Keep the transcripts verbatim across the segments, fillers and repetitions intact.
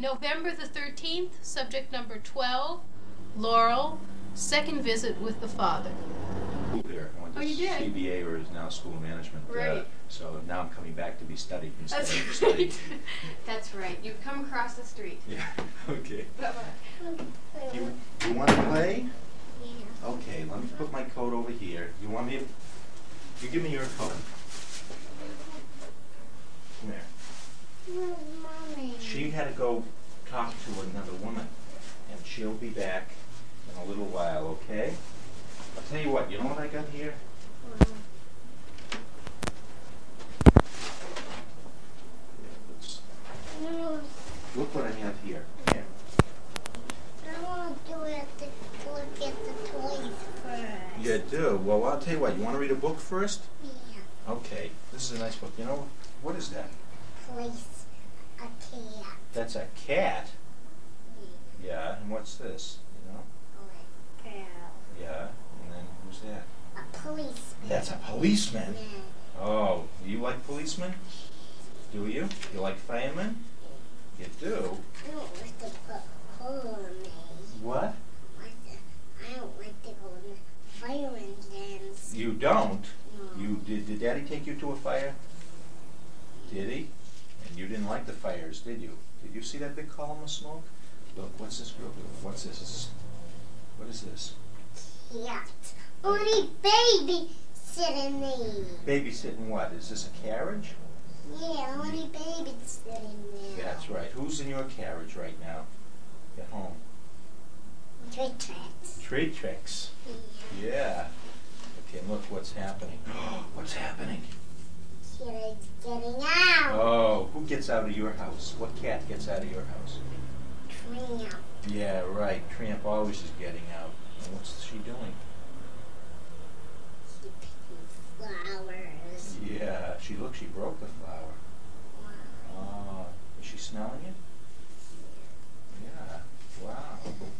November the thirteenth, subject number twelve, Laurel, second visit with the father. Here. I went to Oh, you did? C B A, or is now school management. Right. Uh, so now I'm coming back to be studied instead That's of right. studied. That's right. You've come across the street. Yeah. Okay. Bye-bye. You you want to play? Yeah. Okay. Let me put my coat over here. You want me to? You give me your coat. Come here. Where's Mommy? She had to go talk to another woman, and she'll be back in a little while. Okay. I'll tell you what. You know what I got here? No, Look what I have here. Here. I want to do it to look at the toys first. You do? Well, I'll tell you what. You want to read a book first? Yeah. Okay. This is a nice book. You know, what is that? Place a cat. That's a cat. Yeah. And what's this? You know? Oh, a girl. Yeah. And then who's that? A policeman. That's a policeman. Yeah. Oh, you like policemen? Do you? You like firemen? You do? I don't like to put hole in me. What? Like to- I don't like to go in the fire engines. You don't? No. You did? Did Daddy take you to a fire? Did he? And you didn't like the fires, did you? Did you see that big column of smoke? Look, what's this girl doing? What's this? Is- What is this? Cat. Only baby sitting me. Babysitting what? Is this a carriage? Yeah, only baby sitting there. That's right. Who's in your carriage right now? At home. Trick tricks. Tree tricks. Yeah. Yeah. Okay, and look what's happening. What's happening? Kitty's getting out. Oh, who gets out of your house? What cat gets out of your house? Tramp. Yeah, right. Tramp always is getting out. And what's she doing? She picking flowers. Yeah, she look. She broke the flower. Wow. Oh, is she smelling it? Yeah. Wow.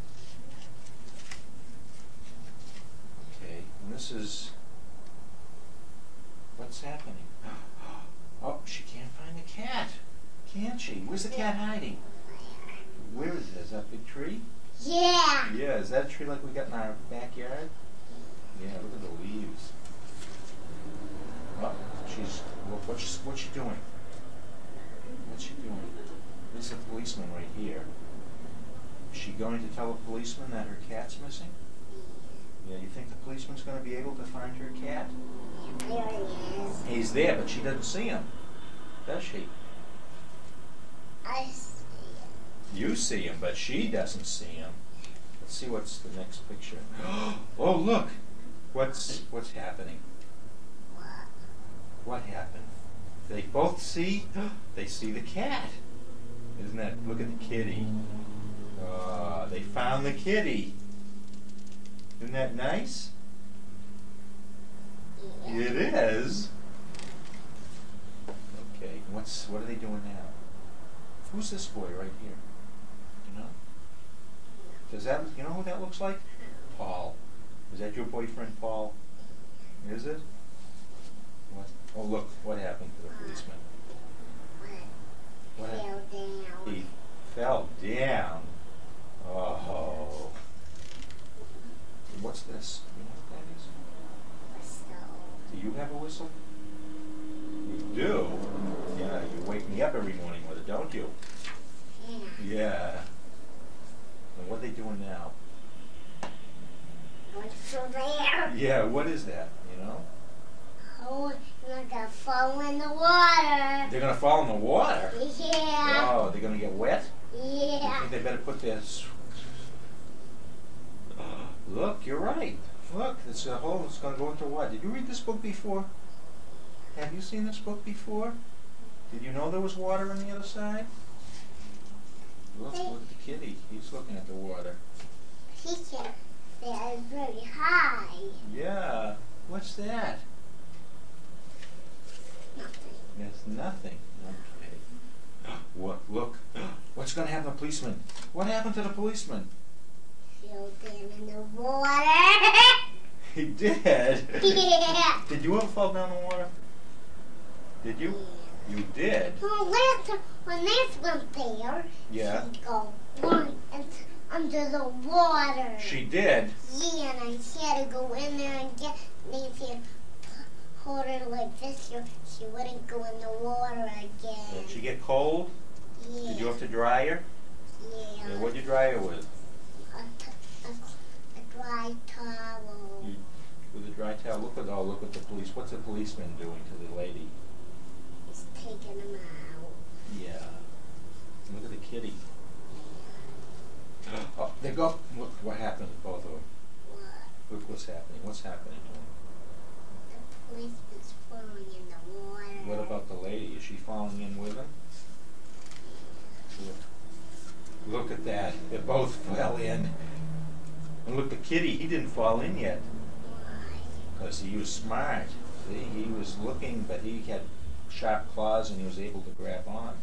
Okay, and this is. What's happening? Oh, she can't find the cat. Can she? Where's the cat hiding? Where is it? Is that big tree? Yeah. Yeah, is that a tree like we got in our backyard? Yeah, look at the leaves. Oh, she's, well, what's, what's she doing? What's she doing? There's a policeman right here. Is she going to tell a policeman that her cat's missing? Yeah, you think the policeman's going to be able to find her cat? There he is. He's there, but she doesn't see him, does she? I see it. You see him, but she doesn't see him. Let's see what's the next picture. Oh, look! What's what's happening? What? What happened? They both see. They see the cat. Isn't that? Look at the kitty. Uh, they found the kitty. Isn't that nice? Yeah. It is. Okay. What's what are they doing now? Who's this boy right here? You know? Does that you know who that looks like? Paul. Is that your boyfriend, Paul? Is it? What? Oh, look! What happened to the policeman? What? What happened? Fell down. He fell down. Oh. What's this? You know what that is? So, Do you have a whistle? You do? Yeah, you wake me up every morning with it, don't you? yeah. Yeah. And what are they doing now? What's for there? Yeah, what is that, you know? Oh, you're not gonna fall in the water. They're going to fall in the water. Yeah. Oh, they're going to get wet? You Yeah. think they better put their... s- Look, you're right. Look, it's a hole. It's going to go into what? Did you read this book before? Have you seen this book before? Did you know there was water on the other side? Look, look at the kitty. He's looking at the water. He can fly very high. Yeah. What's that? Nothing. That's nothing. Okay. What? Look. What's going to happen to the policeman? What happened to the policeman? Fell down in the water. He did. Yeah. Did you ever fall down the water? Did you? You did? Well, last time when this went there, Yeah. she'd go one and under the water. She did? Yeah, and I had to go in there and get Nancy and hold her like this so she wouldn't go in the water again. Did she get cold? Yeah. Did you have to dry her? Yeah. Yeah, what'd you dry her with? A, t- a, a dry towel. You, with a dry towel? Look at, oh, look at the police. What's the policeman doing to the lady? He's taking them out. Yeah. Look at the kitty. Oh, they go. Look what happened to both of them. What? Look what's happening. What's happening to them? The policeman's falling in the water. What about the lady? Is she falling in with him? Look, look at that. They both fell in. And look, the kitty, he didn't fall in yet. Why? Because he was smart. See, he was looking, but he had sharp claws and he was able to grab on.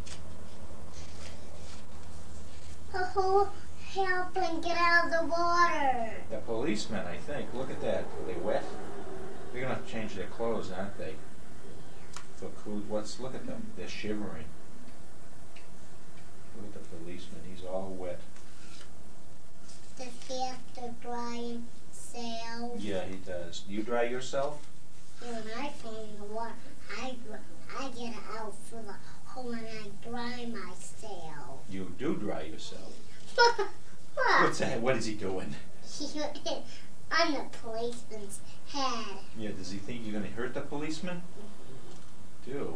Who help and get out of the water? The policemen, I think. Look at that. Are they wet? They're gonna have to change their clothes, aren't they? Look who. What's? Look at them. They're shivering. Look at the policeman. He's all wet. Does he have to dry himself? Yeah, he does. Do you dry yourself? Yeah, when I fall in the water, I, dr- I get out for the hole and I dry myself. You do dry yourself. What? What's that? What is he doing? On the policeman's head. Yeah, does he think you're gonna hurt the policeman? Do.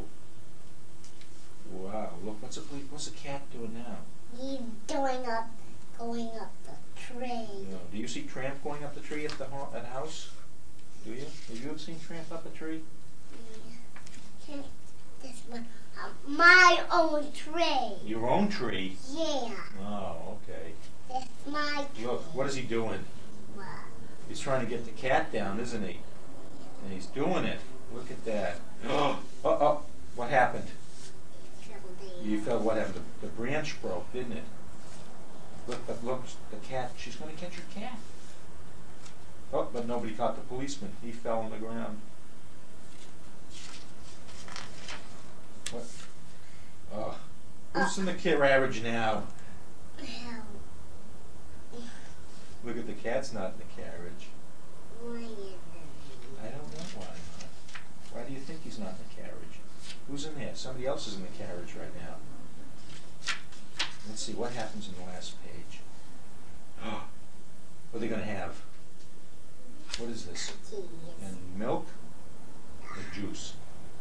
Wow, look, what's a poli- what's a cat doing now? He's going up, going up the tree. You know, do you see Tramp going up the tree at the ho- at house? Do you? Have you ever seen Tramp up a tree? Yeah. This one, uh, my own tree. Your own tree? Yeah, Oh, okay. that's my tree. Look, what is he doing? What? He's trying to get the cat down, isn't he? And he's doing it. Look at that. Oh, oh, oh. What happened? You felt what happened? The, the branch broke, didn't it? Look, but look, the cat. She's going to catch her cat. Oh, but nobody caught the policeman. He fell on the ground. What? Oh, who's in the carriage now? Look at the cat's not in the carriage. Why is it? I don't know why not. Why do you think he's not in the carriage? Who's in there? Somebody else is in the carriage right now. Let's see what happens in the last page. What are they going to have? What is this? Cheese. And milk? Or juice?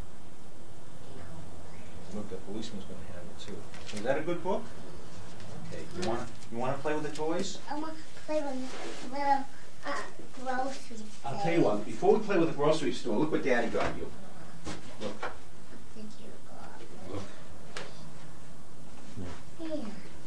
Look, the policeman's going to have it too. Is that a good book? Okay. You want to you want to play with the toys? I want to play with little uh, grocery I'll tell you what. Before we play with the grocery store, look what Daddy got you. Look. Did you Look. go? Yeah.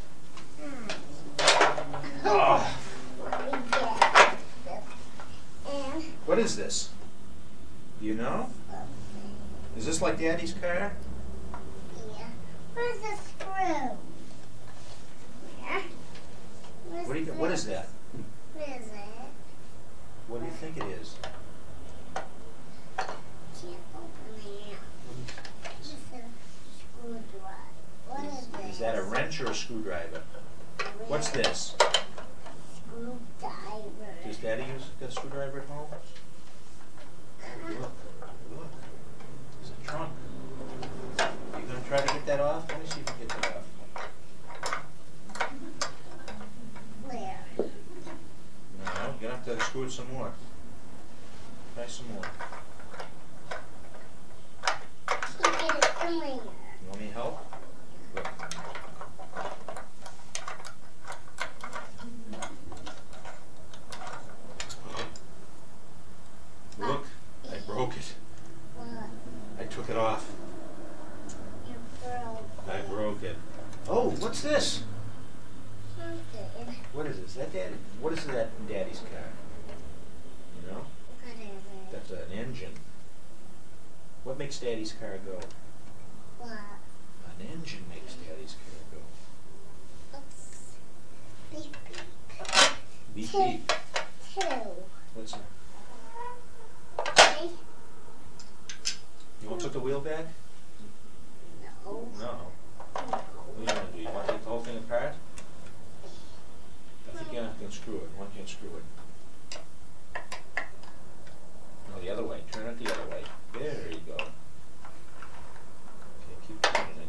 Oh, Let me get this. And what is this? Do you know? Is this like Daddy's car? yeah. Where's the screw? Where? Where's What do you? the- What is that? What is it? What do you think it is? Can't open it. This is a screwdriver. What is this? Is that a wrench or a screwdriver? What's this? Screwdriver. Does Daddy use a screwdriver at home? Look, look. It's a trunk. You gonna try to get that off? Let me see if you can get that off. Where? No, you're gonna have to screw it some more. Try some more. Can't get it in there. You want me to help? Look. Look, I broke it. What? I took it off. You broke I broke it. Oh, what's this? something. What is this? That Daddy? What is that in Daddy's car? You know? Whatever. That's an engine. What makes Daddy's car go? What? An engine makes Daddy's car go. Oops. Beep beep. Beep Two. beep. Two. What's it? Okay. You want to put the wheel back? No. What do you want to do? You want to take the whole thing apart? I think you're not going to screw it. Why don't you unscrew it? No, the other way. Turn it the other way. There you go. Okay, keep turning it.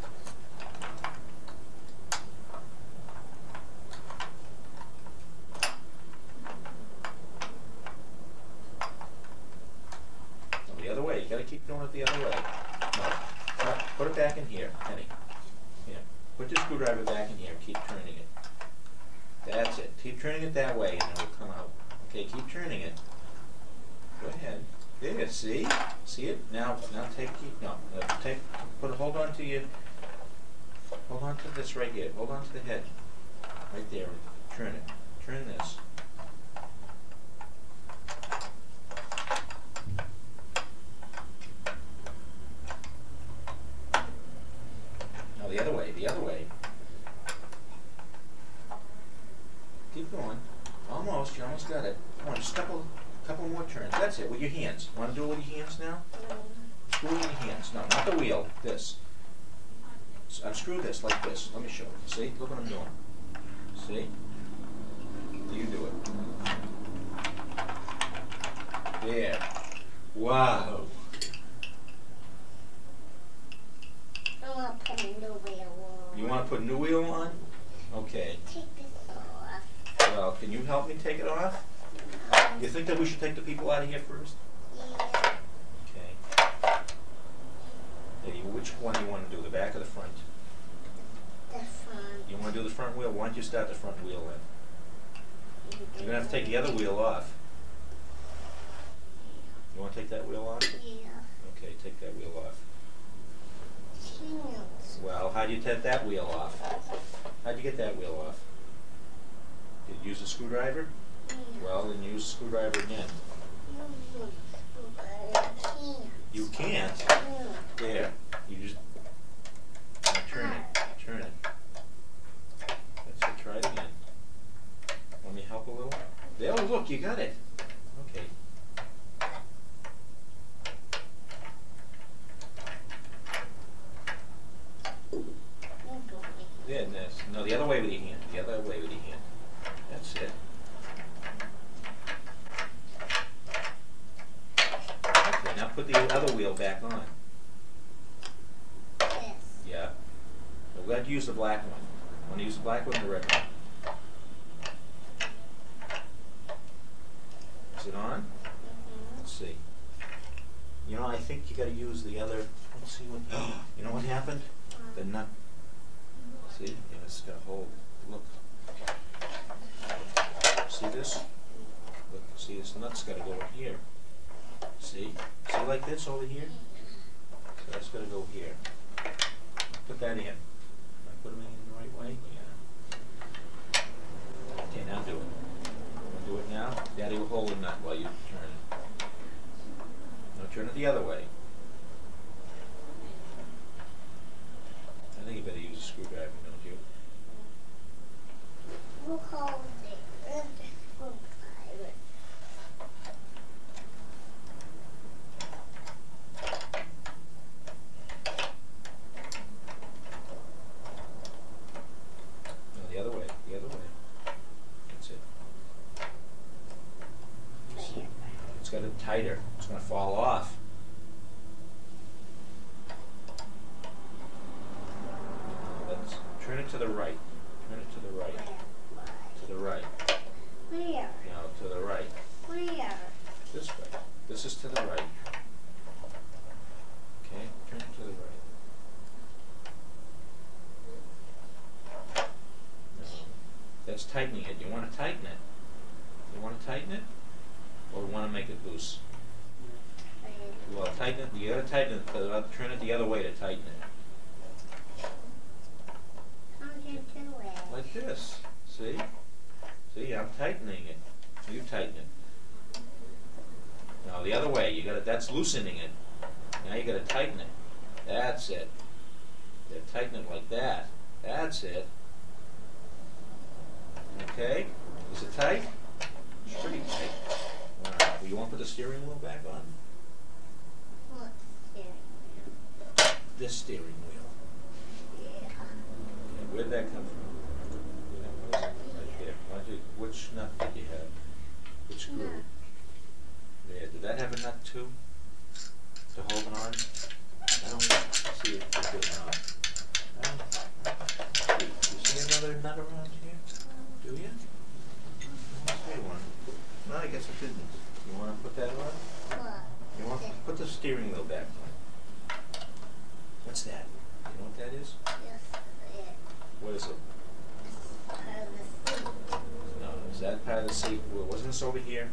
No, the other way. You got to keep doing it the other way. No, no, put it back in here, Penny. Here. Put the screwdriver back in here. Keep turning it. That's it. Keep turning it that way and it will come out. Okay, keep turning it. Go ahead. There, see? See it? Now now take keep no. Uh, take put a hold on to your hold on to this right here. Hold on to the head. Right there. Turn it. Turn this. Now the other way, the other way. Keep going. Almost, you almost got it. Come on, just a couple, couple more turns. That's it, with your hands. Want to do it with your hands now? Screw it with your hands. No, not the wheel. This. Unscrew this like this. Let me show you. See? Look what I'm doing. See? You do it. There. Wow. I want to put a new wheel on. You want to put a new wheel on? Okay. Take this off. Well, can you help me take it off? You think that we should take the people out of here first? Yeah. Okay. Hey, which one do you want to do, the back or the front? The front. You want to do the front wheel? Why don't you start the front wheel in? You're going to have to take the other wheel off. You want to take that wheel off? Yeah. Okay, take that wheel off. Shields. Well, how do you take that wheel off? How'd you get that wheel off? Did you use a screwdriver? Yeah. Well, then use a screwdriver again. You can't? Yeah. There. You just now turn it. Turn it. That's it. Try it again. Want me to help a little? There, oh, look, you got it. Okay. There, that's, no, the other way with your hand. The other way with your hand. That's it. Okay, now put the other wheel back on. This. Yeah. We'll let you use the black one. Want to use the black one or the red one? Is it on? Mm-hmm. Let's see. You know, I think you got to use the other. Let's see what. You know what happened? The nut. See? Yeah, it's got a hold. Look. See this? Look. See, this nut's got to go in here. See? See like this over here? So that's got to go here. Put that in. Did I put them in the right way? Yeah. Okay, now do it. Want to do it now? Daddy will hold the nut while you turn it. Now turn it the other way. I think you better use a screwdriver, don't you? We'll hold it with the screwdriver. No, the other way. The other way. That's it. See? It's got it tighter. It's going to fall off. Let's turn it to the right. Turn it to the right. To the right. Where? Now to the right. Where? This way. This is to the right. Okay, turn it to the right. No. That's tightening it. You want to tighten it. You want to tighten it? Or you want to make it loose? Well, tighten it. You got to tighten it. Uh, turn it the other way to tighten it. How do you do it? Like this. See? See, I'm tightening it. You tighten it. Now the other way. You got to. That's loosening it. Now you got to tighten it. That's it. You got to tighten it like that. That's it. Okay. Is it tight? It's pretty tight. All right. Well, you want to put the steering wheel back on? What steering wheel? This steering wheel. Where'd that come from? You know, what is it? Right there. Why'd you, which nut did you have? Which screw? Nut. There. Did that have a nut too? To hold it on? I don't see it fitting on. I don't. Do you see another nut around here? Do you? I don't see one. No, I guess it didn't. You want to put that on? What? You want to put the steering wheel back on? What's that? You know what that is? Yes, it. What is it? Part of the seat. No, is that part of the seat? Well, wasn't this over here?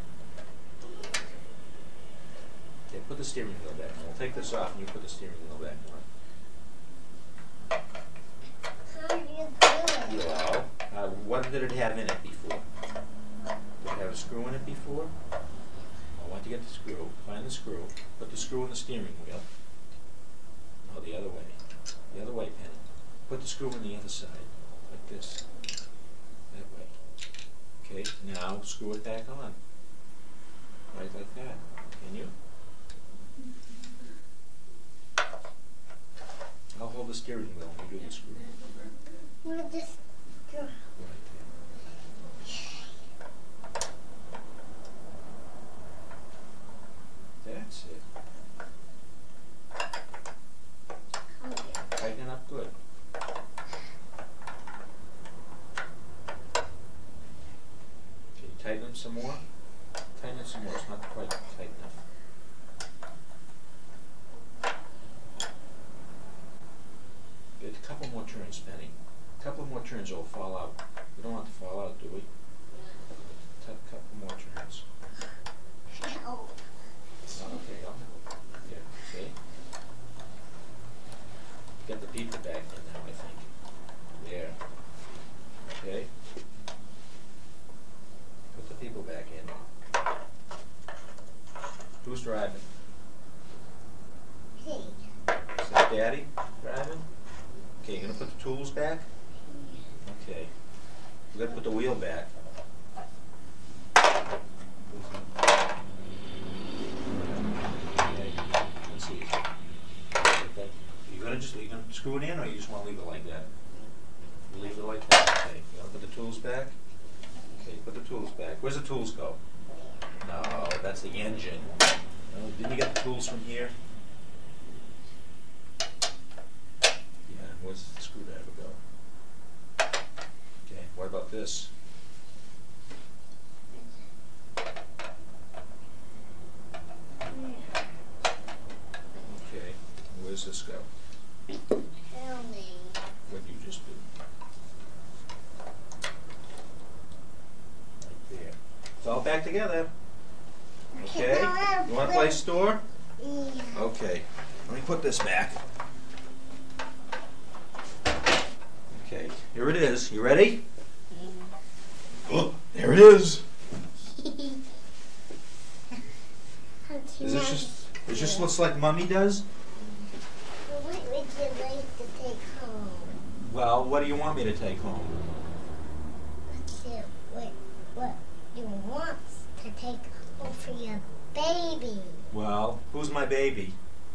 Okay, put the steering wheel back on. We'll take this off and you put the steering wheel back on. How do you do it? Well, uh, what did it have in it before? Did it have a screw in it before? I want to get the screw. Find the screw. Put the screw in the steering wheel. No, the other way. The other way, Penny. Put the screw on the other side, like this. That way. Okay, now screw it back on. Right like that. Can you? I'll hold the steering wheel when we do the screw. We'll just do. Right there. That's it. Tighten it up good. Can you tighten it some more? Tighten it some more. It's not quite tight enough. Get a couple more turns, Penny. A couple more turns, it'll fall out. We don't want it to fall out, do we? A couple more turns. Help. Okay, I'll help. Yeah, see? Get the people back in now, I think. There. Okay. Put the people back in. Who's driving? Hey. Is that Daddy driving? Okay, you gonna put the tools back? Okay. We gotta put the wheel back. Okay, let's see. You gonna just you gonna screw it in, or you just want to leave it like that? You leave it like that. Okay. You gonna put the tools back? Okay, put the tools back. Where's the tools go? No, that's the engine. No, didn't you get the tools from here? Yeah, where's the screwdriver go? Okay, what about this? Okay, where's this go? Tell me. What you just did. Right there. It's all back together. Okay? You want to play store? Yeah. Okay. Let me put this back. Okay, here it is. You ready? Oh, there it is. Is this just, it just looks like Mummy does? What would you like to take home? Well, what do you want me to take home? What's it? What, what you want to take home for your baby? Well, who's my baby?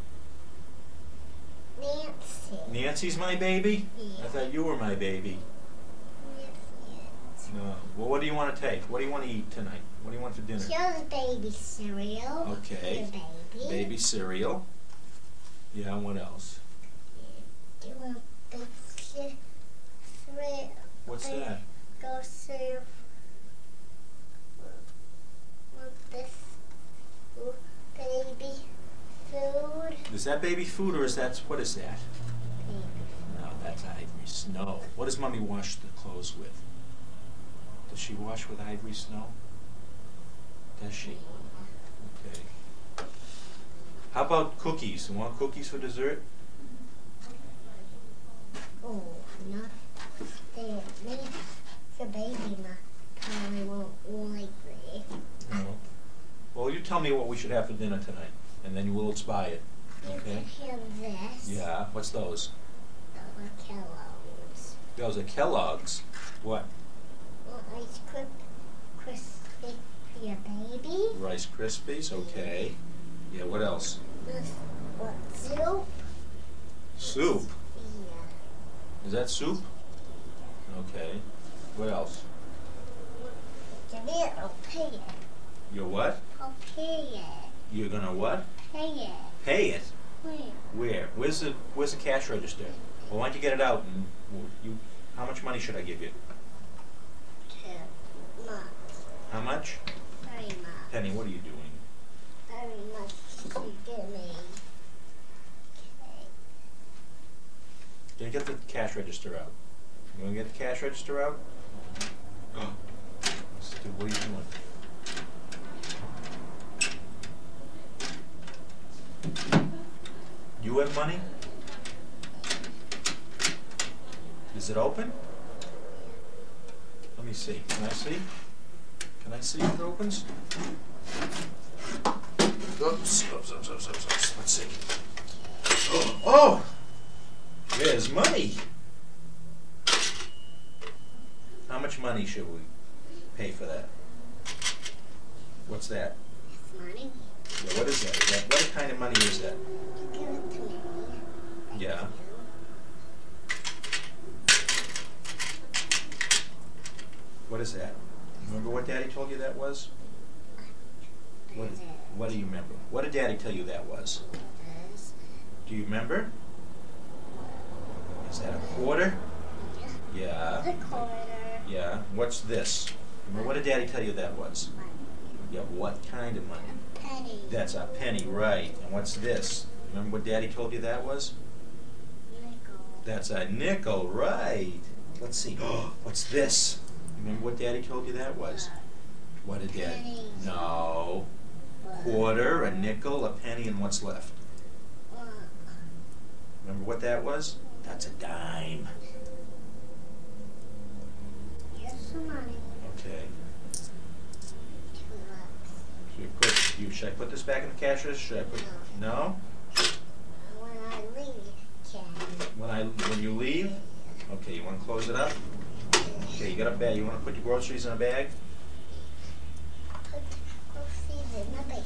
Nancy. Nancy's my baby? Yeah. I thought you were my baby. Nancy. No. Well, what do you want to take? What do you want to eat tonight? What do you want for dinner? Here's baby cereal. Okay. For baby. Baby cereal. Yeah, and what else? Do you want big ce- cereal? What's Big that? Go serve. Want this food, baby food? Is that baby food or is that, what is that? Baby. No, that's Ivory Snow. What does Mommy wash the clothes with? Does she wash with Ivory Snow? Does she? Okay. How about cookies? You want cookies for dessert? Oh, not the maybe the baby not probably won't like it. No. Well, you tell me what we should have for dinner tonight, and then we'll buy it. You Okay? can have this. Yeah. What's those? Those are Kellogg's. Those are Kellogg's. What? Well, ice cream crispy for your baby. Rice Krispies. Okay. Yeah. What else? This what soup? Soup. Yeah. Is that soup? Okay. What else? Give me it, I'll pay it. You're what? I'll pay it. You're gonna what? Pay it. Pay it? Where? Where? Where's the Where's the cash register? Well, why don't you get it out and w- you? How much money should I give you? Too much. How much? Very much. Penny, what are you doing? Very much to give me. Okay. Can you get the cash register out? You want to get the cash register out? Stu, what are you doing? You have money? Is it open? Let me see. Can I see? Can I see if it opens? Oops, oops, oops, oops, oops, oops. Let's see. Oh, oh! There's money. How much money should we pay for that? What's that? It's money. Yeah, what is that? Is that what kind of money is that? Give it to me. Yeah. What is that? Remember what Daddy told you that was? What, Is it? what do you remember? What did Daddy tell you that was? This. Do you remember? Is that a quarter? Yeah. The quarter. Yeah. What's this? Remember, what did Daddy tell you that was? Money. Yeah, what kind of money? Penny. That's a penny, right. And what's this? Remember what Daddy told you that was? Nickel. That's a nickel, right. Let's see. What's this? Remember what Daddy told you that was? What did Daddy? Penny. No. Quarter, a nickel, a penny, and what's left? Uh, Remember what that was? That's a dime. Here's some money. Okay. Two bucks. So you put, you, should I put this back in the cash register? Should I put, no? When I leave, can. When I, when you leave? Okay, you want to close it up? Okay, you got a bag. You want to put your groceries in a bag? Put groceries in a bag.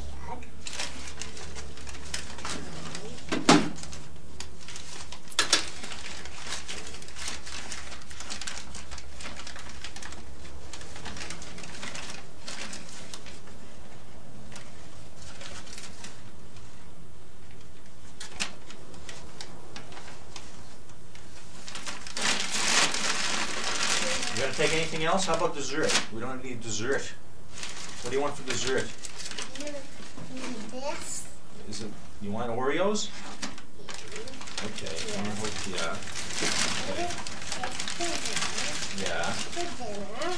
You gonna take anything else? How about dessert? We don't need dessert. What do you want for dessert? This. Is it, you want Oreos? Okay, you wanna hold- yeah, yeah. For dinner.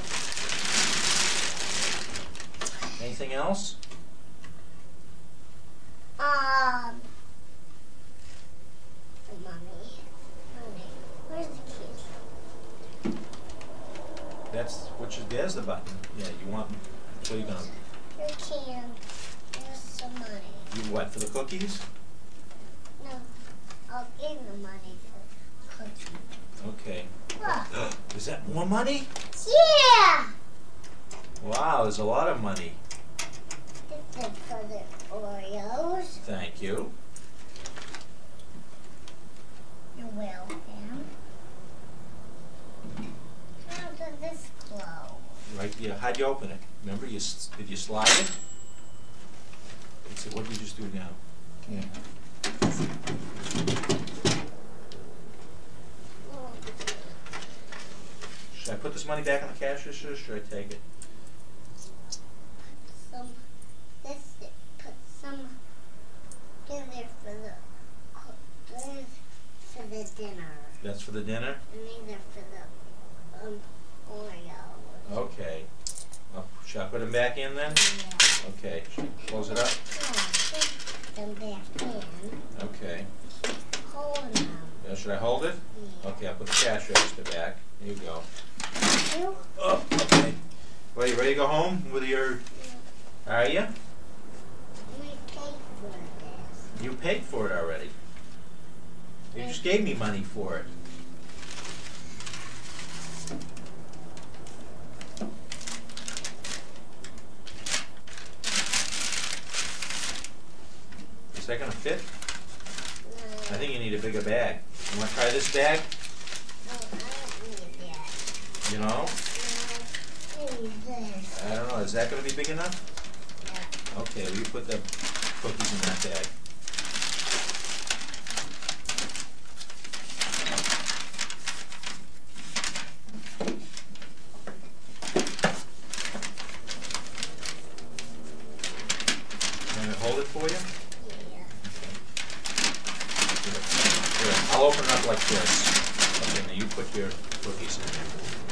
Anything else? Um. Mommy. Mommy. Where's the keys? That's, which is, there's the button. Yeah, you want, so you're gonna, Your can. Here's some money. you what, for the cookies? No. I'll give the money to Cookie. Okay. Look. Is that more money? Yeah! Wow, there's a lot of money. This is for the Oreos. Thank you. You're welcome. How does this close? Right, yeah, how'd you open it? Remember, you, s- did you slide it? Let's see, what did you just do now? Yeah. Oh, Should I put this money back in the cash register, or should I take it? some, this, put some in there for the, co- there's for the dinner. That's for the dinner? And these are for the, um, Oreos. Okay. Uh, Should I put them back in then? Yeah. Okay, should I close it up? Yeah, put them back in. Okay. Hold them. Uh, Should I hold it? Yeah. Okay, I'll put the cash register back. Here you go. You? Oh, okay. Well, you ready to go home with your, are you? We paid for this. You paid for it already. You just gave me money for it. Is that gonna fit? No. I think you need a bigger bag. You wanna try this bag? No, I don't need that. You know? Maybe this. I don't know. Is that going to be big enough? Yeah. Okay, well, you put the cookies in that bag. Can I hold it for you? Yeah. Here, I'll open it up like this. Okay, now you put your cookies in there.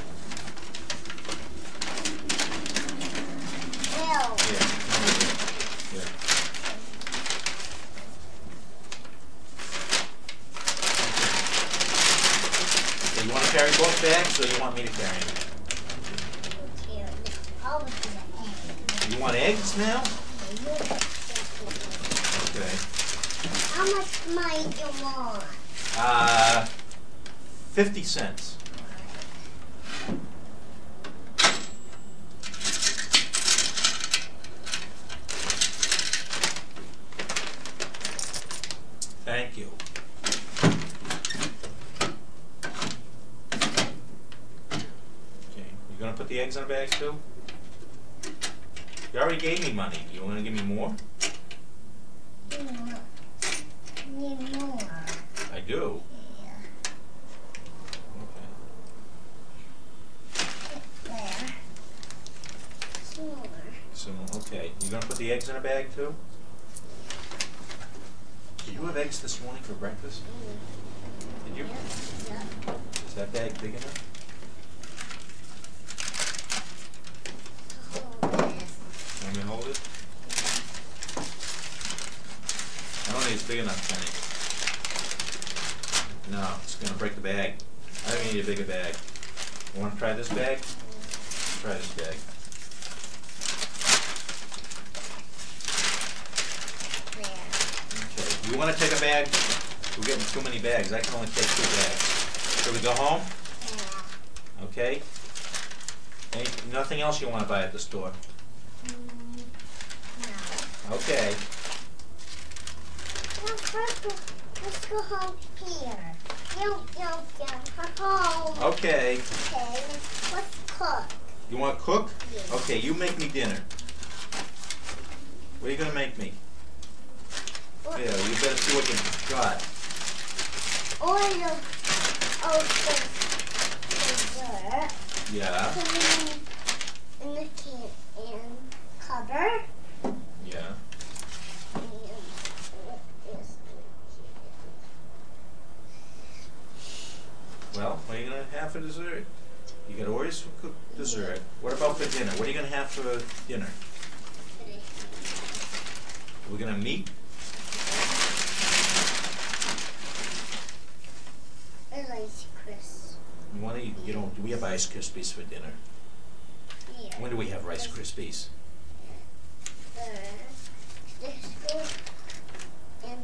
Well, Here, here. Okay, you want to carry both bags, or you want me to carry them? here. I'll look at the egg. You want eggs now? Okay. How much money do you want? Uh, fifty cents. Thank you. Okay, you gonna put the eggs in the bags too? You already gave me money. You wanna give me more? Yeah. Need more. I do. Yeah. Okay. There. Some more. So, okay, you gonna put the eggs in a bag too? Did you have eggs this morning for breakfast? Did you? Yeah. Is that bag big enough? Hold this. Want me to hold it? I don't think it's big enough, Penny. No, it's gonna break the bag. I think we need a bigger bag. You wanna try this bag? Try this bag. There. Okay, you wanna take a bag? We're getting too many bags. I can only take two bags. Should we go home? Yeah. Okay? Any, nothing else you wanna buy at the store? Mm, no. Okay. Well, first go, let's go home here. Yo, yo, yo, home. Okay. Okay, let's, let's cook. You wanna cook? Yes. Okay, you make me dinner. What are you gonna make me? What- Yeah, you better see what you got. Oil, open dessert. Yeah, Put it in, in the can and cover. yeah. And what is Well, what are you gonna have for dessert? You got Oreos for cook dessert. What about for dinner? What are you gonna have for dinner? We're gonna meet? There's Ice Crisp. You wanna eat, you don't, do we have Rice Krispies for dinner? Yeah. When do we have Rice Krispies? Uh, this goes in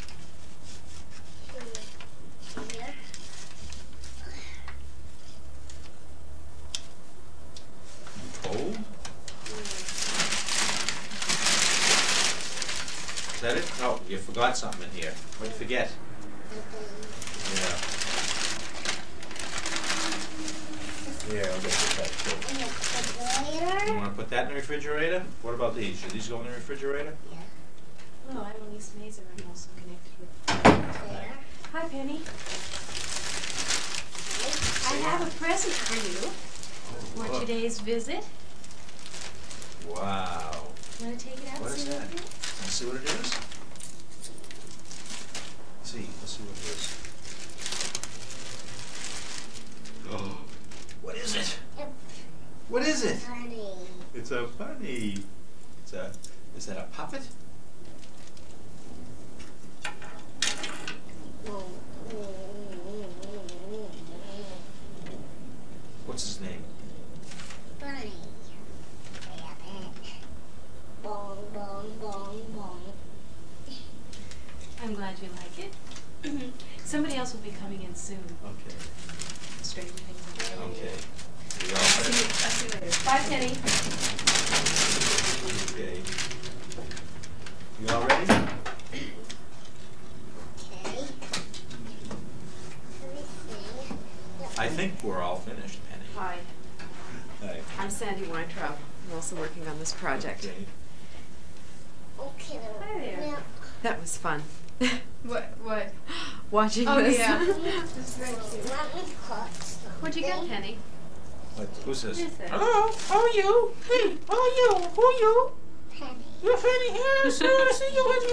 here. Cold? Is that it? Oh, you forgot something in here. What'd you forget? Yeah. Here, I'll get you that too. In the You refrigerator. wanna put that in the refrigerator? What about these? Should these go in the refrigerator? Yeah. No, I'm Elise Mazer. I'm also connected with. There. Hi, Penny. I have a present for you for Look. today's visit. Wow. Want to take it out? What and is see that? what it is? Let's see what it is. Let's see, let's see what it is. Oh, what is it? Yep. What is it? Honey. It's a bunny. It's a, is that a puppet? What's his name? Bunny. Bong, bong, bong, bong. I'm glad you like it. Somebody else will be coming in soon. Okay. Straighten things out. Okay. We all See you, set? I'll see you later. Bye, Penny. Okay. You all ready? Okay. Let me see. Yep. I think we're all finished, Penny. Hi. I'm Sandy Weintraub. I'm also working on this project. Okay. Okay. Hi there. Now, That was fun. What? What? Watching Oh this. yeah. That's very cute. let me cut something. What'd you get, Penny? What, who's this? Who's this? Hello, how are you? Hey, how are you? Who are you? Penny. You're Fanny. Yes, I see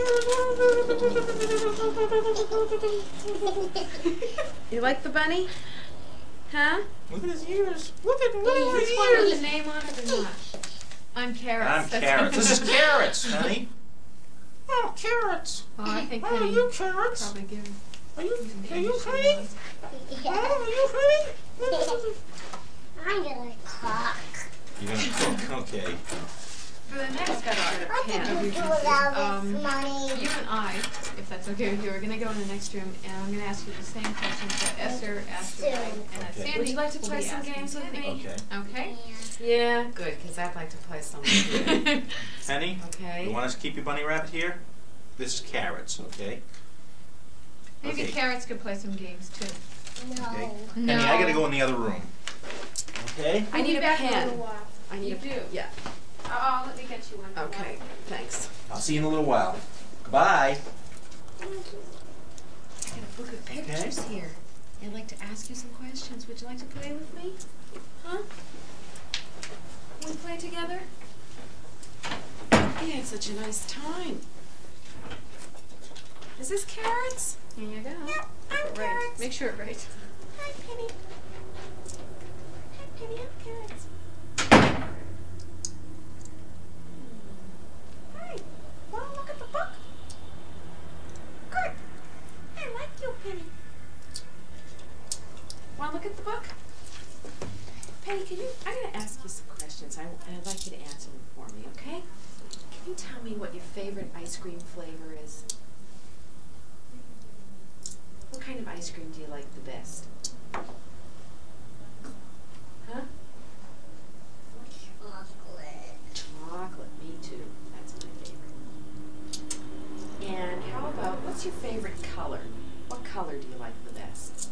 you. You like the bunny? Huh? Look at his ears. Look at, look Does at this his one have ears. the name on it or not? I'm Carrots. I'm That's Carrots. what- This is Carrots, honey. Oh, Carrots. Oh, I think Oh, Penny you Carrots. probably give him Are you, the are name you she Fanny? wants. Oh, are you Fanny? I'm gonna cook. You're gonna cook, okay. For the next Gotta get a What pen. did you do with all this Um, money? You and I, if that's okay with you, are going to go in the next room, and I'm going to ask you the same questions that Esther asked you, right? And that Okay. Sandy Would you like to will play be some asking games with Penny. me? Okay. Okay. Yeah, good, because I'd like to play some with you. Penny, Okay. you want us to keep your bunny rabbit here? This is Carrots, okay? Maybe Okay. Carrots could play some games too. No. Okay. No. Penny, I gotta go in the other room. Okay? I need a pen. while. I need You a do? Yeah. Oh, let me get you one. Okay. Thanks. I'll see you in a little while. Goodbye. I got a book of pictures here. I'd like to ask you some questions. Would you like to play with me? Huh? We play together? We had such a nice time. Is this Carrots? Here you go. Yep, I'm Right. Carrots. Make sure it right. Hi, Penny. Hi, Penny. I'm Carrots. Hi. Want to look at the book? Good. I like you, Penny. Want to look at the book? Penny, can you? I'm going to ask you some questions. I, I'd like you to answer them for me, okay? Can you tell me what your favorite ice cream flavor is? What kind of ice cream do you like the best? Huh? Chocolate. Chocolate, me too. That's my favorite. And how about, what's your favorite color? What color do you like the best?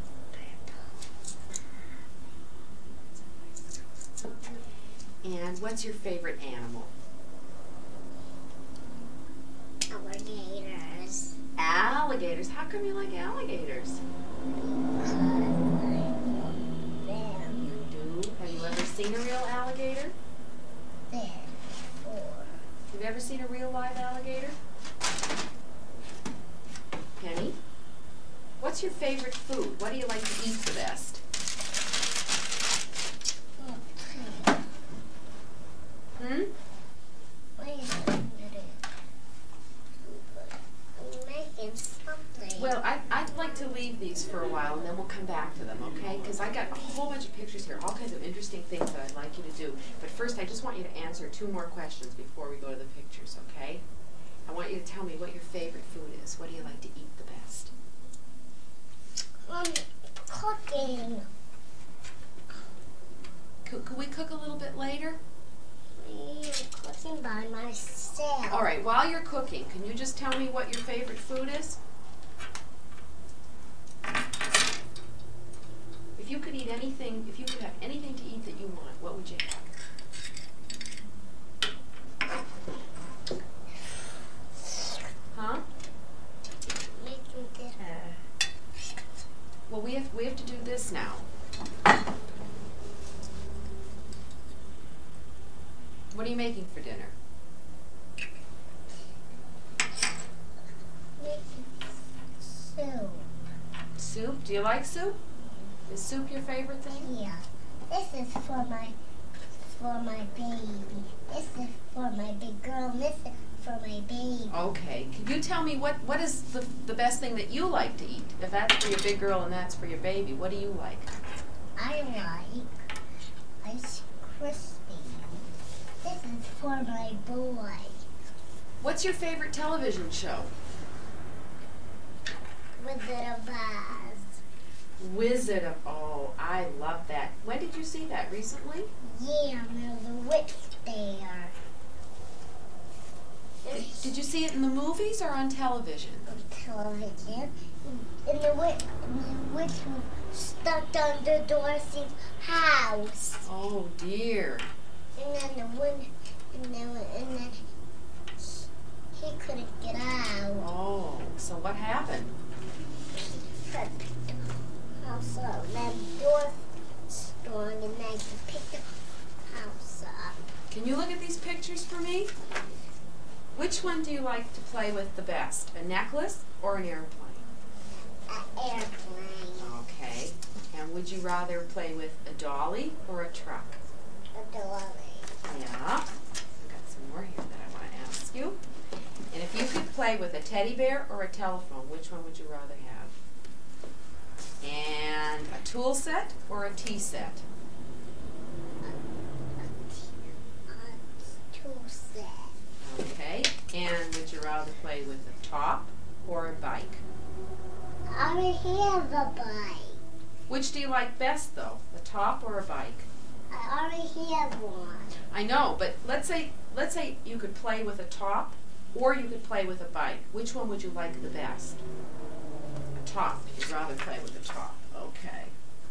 And what's your favorite animal? Alligators. Alligators. How come you like alligators? Them. You do. Have you ever seen a real alligator? Them. Four. Have you ever seen a real live alligator? Penny? What's your favorite food? What do you like to eat the best? Hmm? What are you doing today? I'm making something. Well, I, I'd like to leave these for a while and then we'll come back to them, okay? Because I got a whole bunch of pictures here, all kinds of interesting things that I'd like you to do. But first, I just want you to answer two more questions before we go to the pictures, okay? I want you to tell me what your favorite food is. What do you like to eat the best? I'm cooking. Could, could we cook a little bit later? I'm cooking by myself. All right, while you're cooking, can you just tell me what your favorite food is? If you could eat anything, if you could have anything to eat that you want, what would you have? Huh? Making dinner. Well, we have we have to do this now. What are you making for dinner? Making soup. Soup? Do you like soup? Is soup your favorite thing? Yeah. This is for my for my baby. This is for my big girl. And this is for my baby. Okay. Can you tell me what, what is the, the best thing that you like to eat? If that's for your big girl and that's for your baby, what do you like? I like Ice Krispies. This is for my boy. What's your favorite television show? Wizard of Oz. Wizard of Oh, I love that. When did you see that? Recently? Yeah, there's a witch there. Did you see it in the movies or on television? On television. In the witch, in the witch stuck under Dorothy's house. Oh dear. And then the wind, and then, and then he couldn't get out. Oh, so what happened? Her picked the house up. Then Dorothy's strong, and then he picked the house up. Can you look at these pictures for me? Which one do you like to play with the best? A necklace or an airplane? An airplane. Okay. And would you rather play with a dolly or a truck? A dolly. Yeah. I've got some more here that I want to ask you. And if you could play with a teddy bear or a telephone, which one would you rather have? And a tool set or a tea set? A tool set. Okay. And would you rather play with a top or a bike? I already have a bike. Which do you like best though, a top or a bike? I already have one. I know, but let's say let's say you could play with a top or you could play with a bike. Which one would you like the best? A top. You'd rather play with a top. Okay.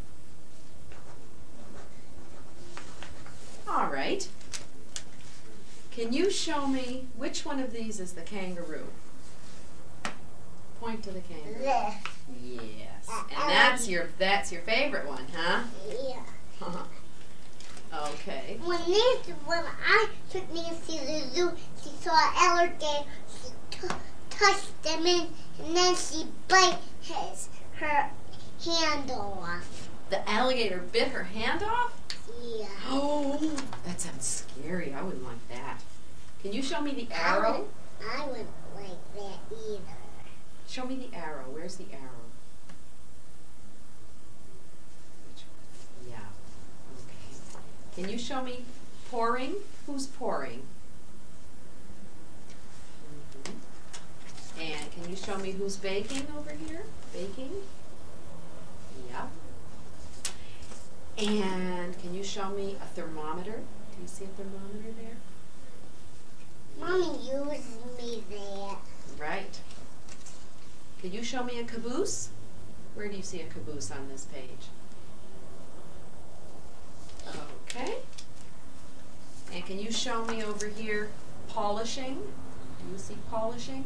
All right. Can you show me which one of these is the kangaroo? Point to the kangaroo. This. Yes. Uh, And that's your that's your favorite one, huh? Yeah. Okay. When Nancy, when I took Nancy to the zoo, she saw an alligator. She t- touched him in, and then she bit his her hand off. The alligator bit her hand off? Yeah. Oh, that sounds scary. I wouldn't like that. Can you show me the I arrow? wouldn't, I wouldn't like that either. Show me the arrow. Where's the arrow? Which one? Yeah. Okay. Can you show me pouring? Who's pouring? Mhm. And can you show me who's baking over here? Baking? Yeah. And can you show me a thermometer? Do you see a thermometer there? Mommy used me there. Right. Can you show me a caboose? Where do you see a caboose on this page? Okay. And can you show me over here polishing? Do you see polishing?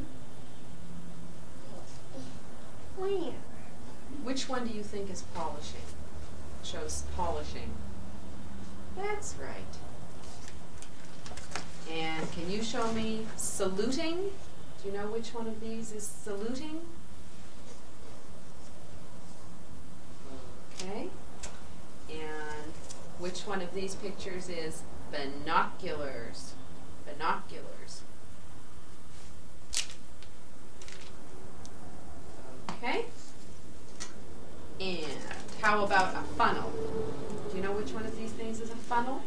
Where? Which one do you think is polishing? Shows polishing. That's right. And can you show me saluting? Do you know which one of these is saluting? Okay. And which one of these pictures is binoculars? Binoculars. Okay. And how about a funnel? Do you know which one of these things is a funnel?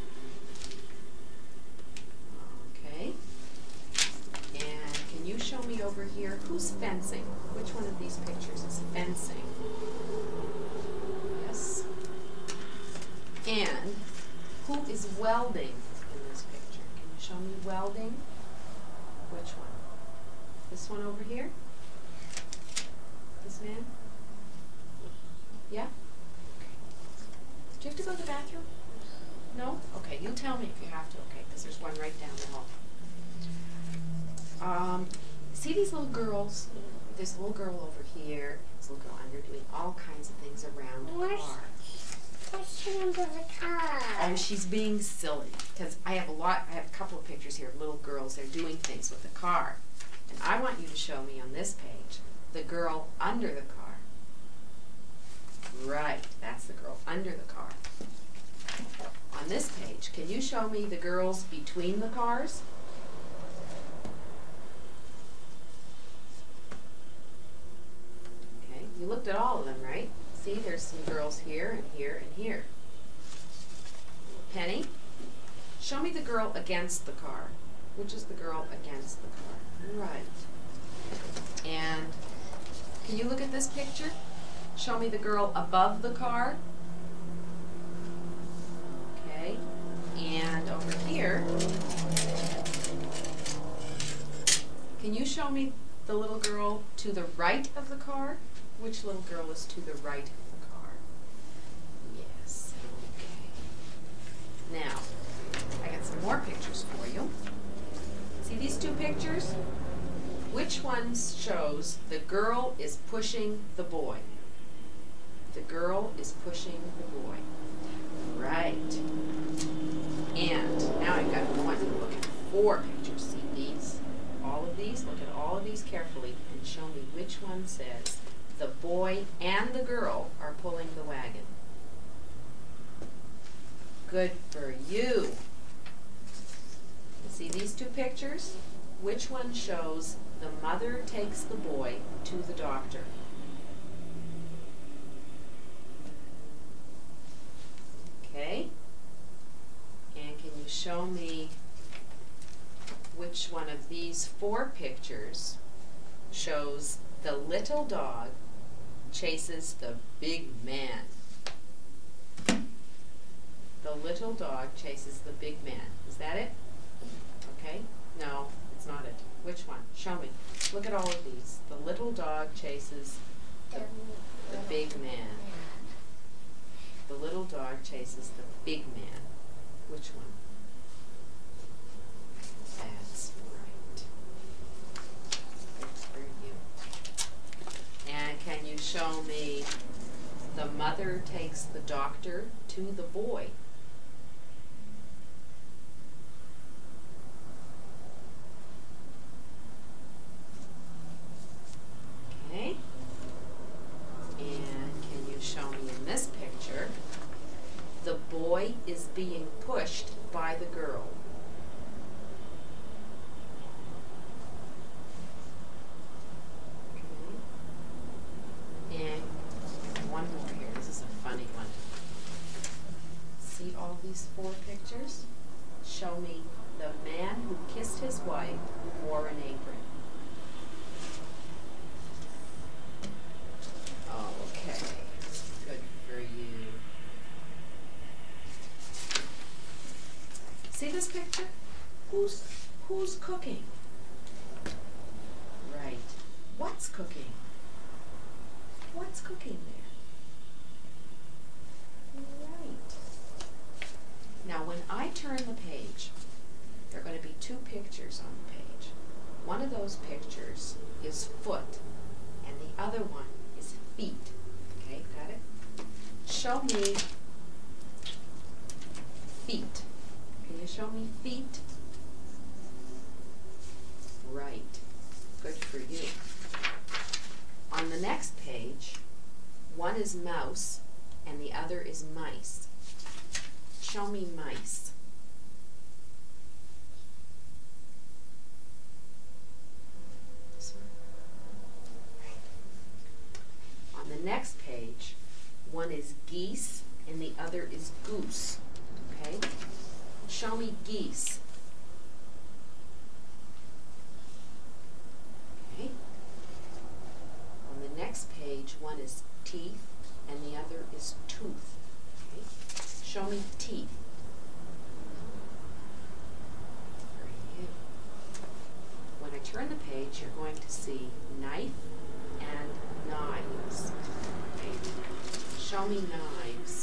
Okay. And can you show me over here who's fencing? Which one of these pictures is fencing? Yes. And who is welding in this picture? Can you show me welding? Which one? This one over here? This man? Yeah? Okay. Do you have to go to the bathroom? No? Okay, you tell me if you have to, okay, because there's one right down the hall. Um, see these little girls? There's a little girl over here, there's a little girl under doing all kinds of things around the Where's- car. What's under the car? Oh, she's being silly, because I have a lot, I have a couple of pictures here of little girls, they're doing things with the car. And I want you to show me on this page, the girl under the car. Right, that's the girl under the car. On this page, can you show me the girls between the cars? Okay, you looked at all of them, right? See, there's some girls here and here and here. Penny, show me the girl against the car. Which is the girl against the car? Right. And can you look at this picture? Show me the girl above the car. Okay. And over here, can you show me the little girl to the right of the car? Which little girl is to the right of the car? pictures, which one shows the girl is pushing the boy? The girl is pushing the boy. Right. And now I've got, I want you to look at four pictures. See these? All of these? Look at all of these carefully and show me which one says the boy and the girl are pulling the wagon. Good for you. See these two pictures? Which one shows the mother takes the boy to the doctor? Okay. And can you show me which one of these four pictures shows the little dog chases the big man? The little dog chases the big man. Is that it? Okay. No, it's not it. Which one? Show me. Look at all of these. The little dog chases the, the big man. The little dog chases the big man. Which one? That's right. Good for you. And can you show me the mother takes the doctor to the boy? Okay. And can you show me in this picture, the boy is being pushed by the girl? Okay. And one more here. This is a funny one. See all these four pictures? Show me the man who kissed his wife who wore an apron. Okay, good for you. See this picture? Who's who's cooking? Right. What's cooking? What's cooking there? Right. Now when I turn the page, there are going to be two pictures on the page. One of those pictures is foot, and the other one is feet. Okay, got it? Show me feet. Can you show me feet? Right. Good for you. On the next page, one is mouse and the other is mice. Show me mice. This one. On the next page, one is geese and the other is goose. Okay? Show me geese. Okay? On the next page, one is teeth and the other is tooth. Okay? Show me teeth. Very good. When I turn the page, you're going to see knife and knives. Okay? Show me knives.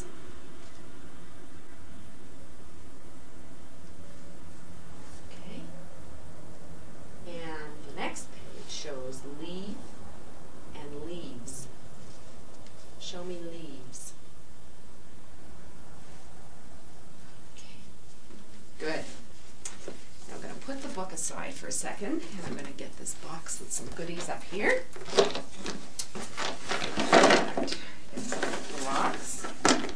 Okay? And the next page shows leaf and leaves. Show me leaves. Okay. Good. Now I'm going to put the book aside for a second, and I'm going to get this box with some goodies up here. And it's the box.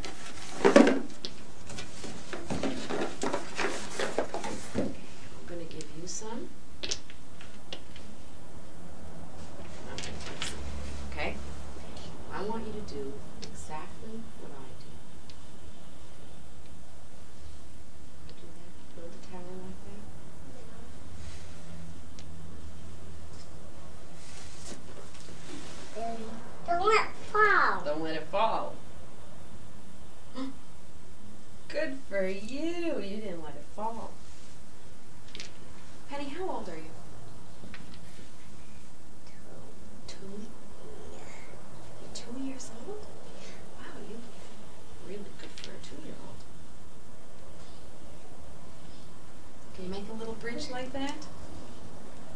I'm going to give you some. I'm going to take some. Okay? I want you to do exactly what I do. Do that. Throw the towel like that. Don't let it fall. Don't let it fall. Good for you. You didn't let it fall. Penny, how old are you? Two. You're two years old? Wow, you're really good for a two-year-old. Can you make a little bridge like that?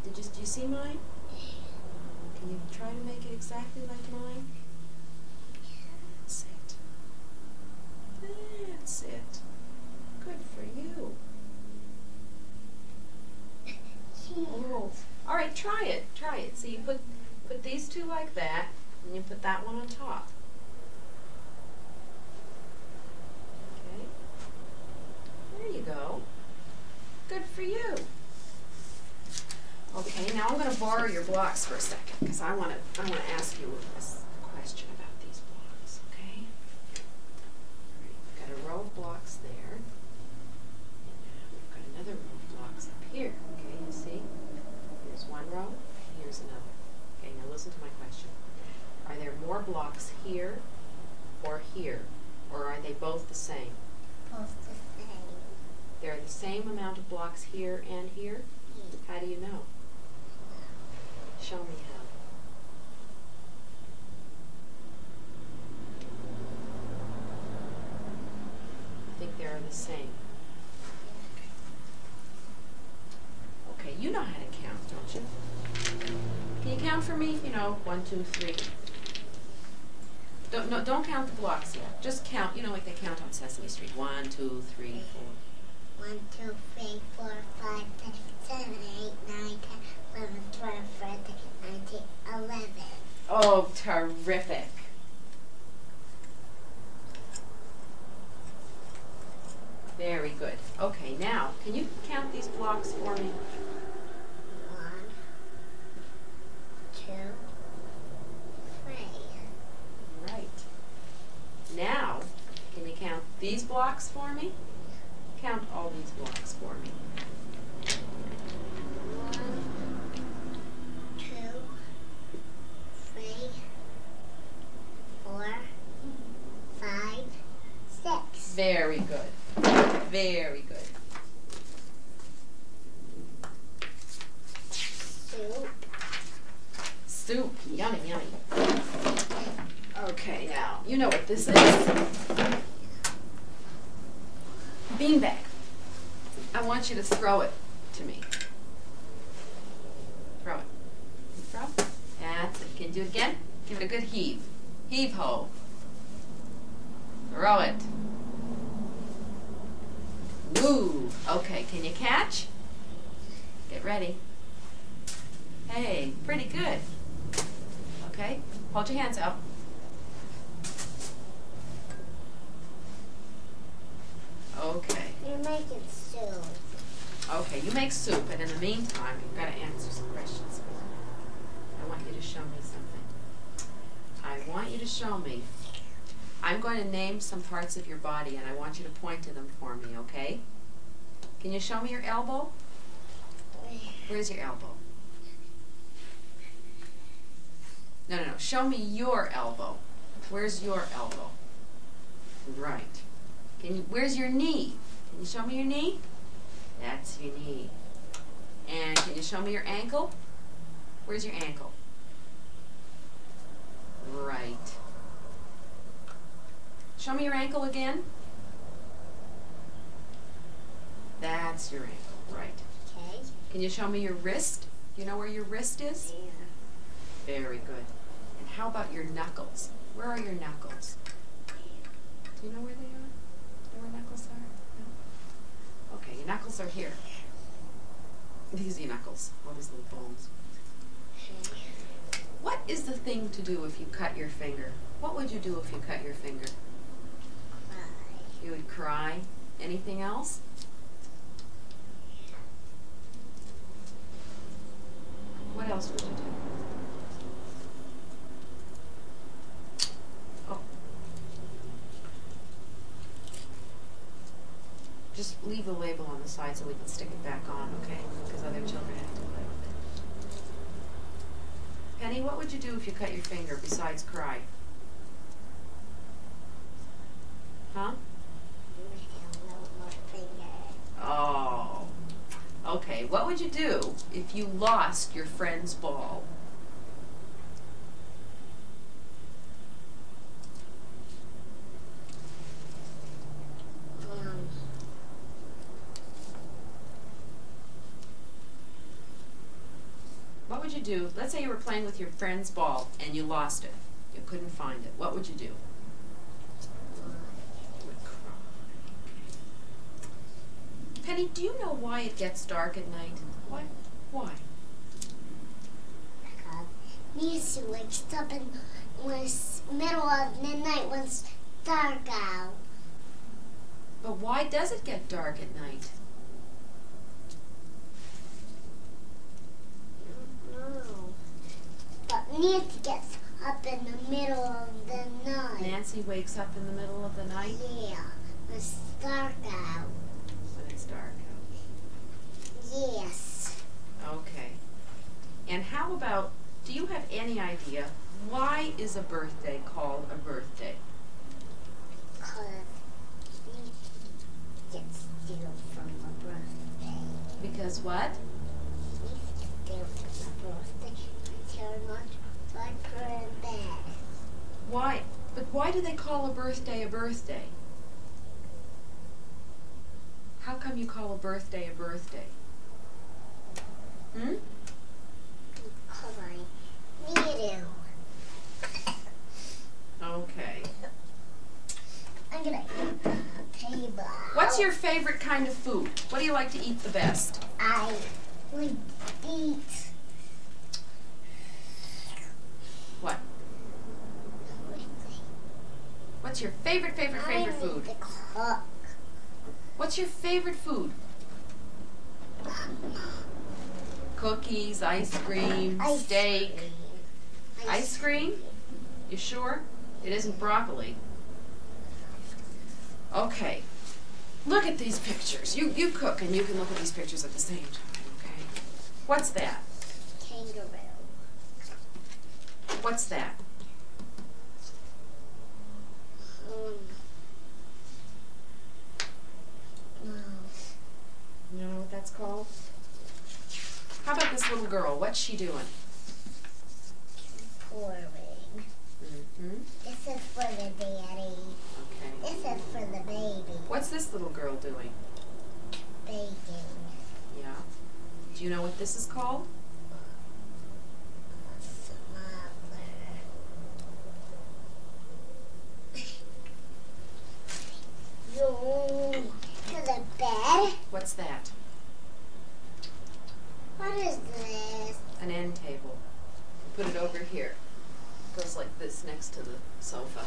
Did you, do you see mine? Can you try to make it exactly like mine? That's it. That's it. Good for you. Oh. All right, try it. Try it. So you put put these two like that, and you put that one on top. Okay. There you go. Good for you. Okay, now I'm going to borrow your blocks for a second because I want to I want to ask you a question about these blocks. Okay. All right, we've got a row of blocks there, and now we've got another row of blocks up here. Okay, you see? Here's one row. Here's another. Okay, now listen to my question. Are there more blocks here or here, or are they both the same? Both the same. There are the same amount of blocks here and here? How do you know? Show me how. I think they are the same. Okay, you know how to count, don't you? Can you count for me? You know, one, two, three. Don't no, don't count the blocks yet. Just count. You know, like they count on Sesame Street. One, two, three, four. One, two, three, four, five, six, seven, eight, nine, ten, eleven, twelve, thirteen, nineteen, eleven. Oh, terrific. Very good. Okay, now, can you count these blocks for me? One, two, three. Right. Now, can you count these blocks for me? Count all these blocks for me. One, two, three, four, five, six. Very good. Very good. Soup. Soup. Yummy, yummy. Okay, now, you know what this is. Beanbag. I want you to throw it to me. Throw it. Throw. That's it. Can you do it again? Give it a good heave. Heave ho. Throw it. Woo. Okay, can you catch? Get ready. Hey, pretty good. Okay, hold your hands up. Okay. You're making soup. Okay, you make soup, and in the meantime, you've got to answer some questions. I want you to show me something. I want you to show me. I'm going to name some parts of your body, and I want you to point to them for me, okay? Can you show me your elbow? Where's your elbow? No, no, no. Show me your elbow. Where's your elbow? Right. Can you, where's your knee? Can you show me your knee? That's your knee. And can you show me your ankle? Where's your ankle? Right. Show me your ankle again. That's your ankle, right. Okay. Can you show me your wrist? Do you know where your wrist is? Yeah. Very good. And how about your knuckles? Where are your knuckles? Do you know where they are? Do you know where knuckles are? No? Okay, your knuckles are here. These are your knuckles, all these little bones. What is the thing to do if you cut your finger? What would you do if you cut your finger? Cry. You would cry. Anything else? What else would you do? Oh. Just leave the label on the side so we can stick it back on, okay? Because other children have to play with it. Penny, what would you do if you cut your finger besides cry? Huh? Oh. Okay, what would you do if you lost your friend's ball? Um, do? Let's say you were playing with your friend's ball and you lost it. You couldn't find it. What would you do? You would cry. Penny, do you know why it gets dark at night? Why? Why? Because Nancy wakes up in the middle of the night when it's dark out. But why does it get dark at night? No. But Nancy gets up in the middle of the night. Nancy wakes up in the middle of the night Yeah, when it's dark out. when it's dark out. Yes. Okay. And how about, do you have any idea why is a birthday called a birthday? Because you get steal from a birthday. Because what? You steal from a birthday. You're not like her in bed. Why? But why do they call a birthday a birthday? How come you call a birthday a birthday? Hmm? Because I need you. Okay. I'm gonna eat the table. What's your favorite kind of food? What do you like to eat the best? I would eat What? What's your favorite, favorite, favorite I food? need to cook. What's your favorite food? Cookies, ice cream, Ice steak. cream. Ice cream? You sure? It isn't broccoli. Okay. Look at these pictures. You you cook and you can look at these pictures at the same time, okay? What's that? Kangaroo. What's that? Um, no. You know what that's called? How about this little girl? What's she doing? Pouring. Mm-hmm. This is for the daddy. Okay. This is for the baby. What's this little girl doing? Baking. Yeah. Do you know what this is called? Yo, to the bed. What's that? What is this? An end table. Put it over here. It goes like this next to the sofa.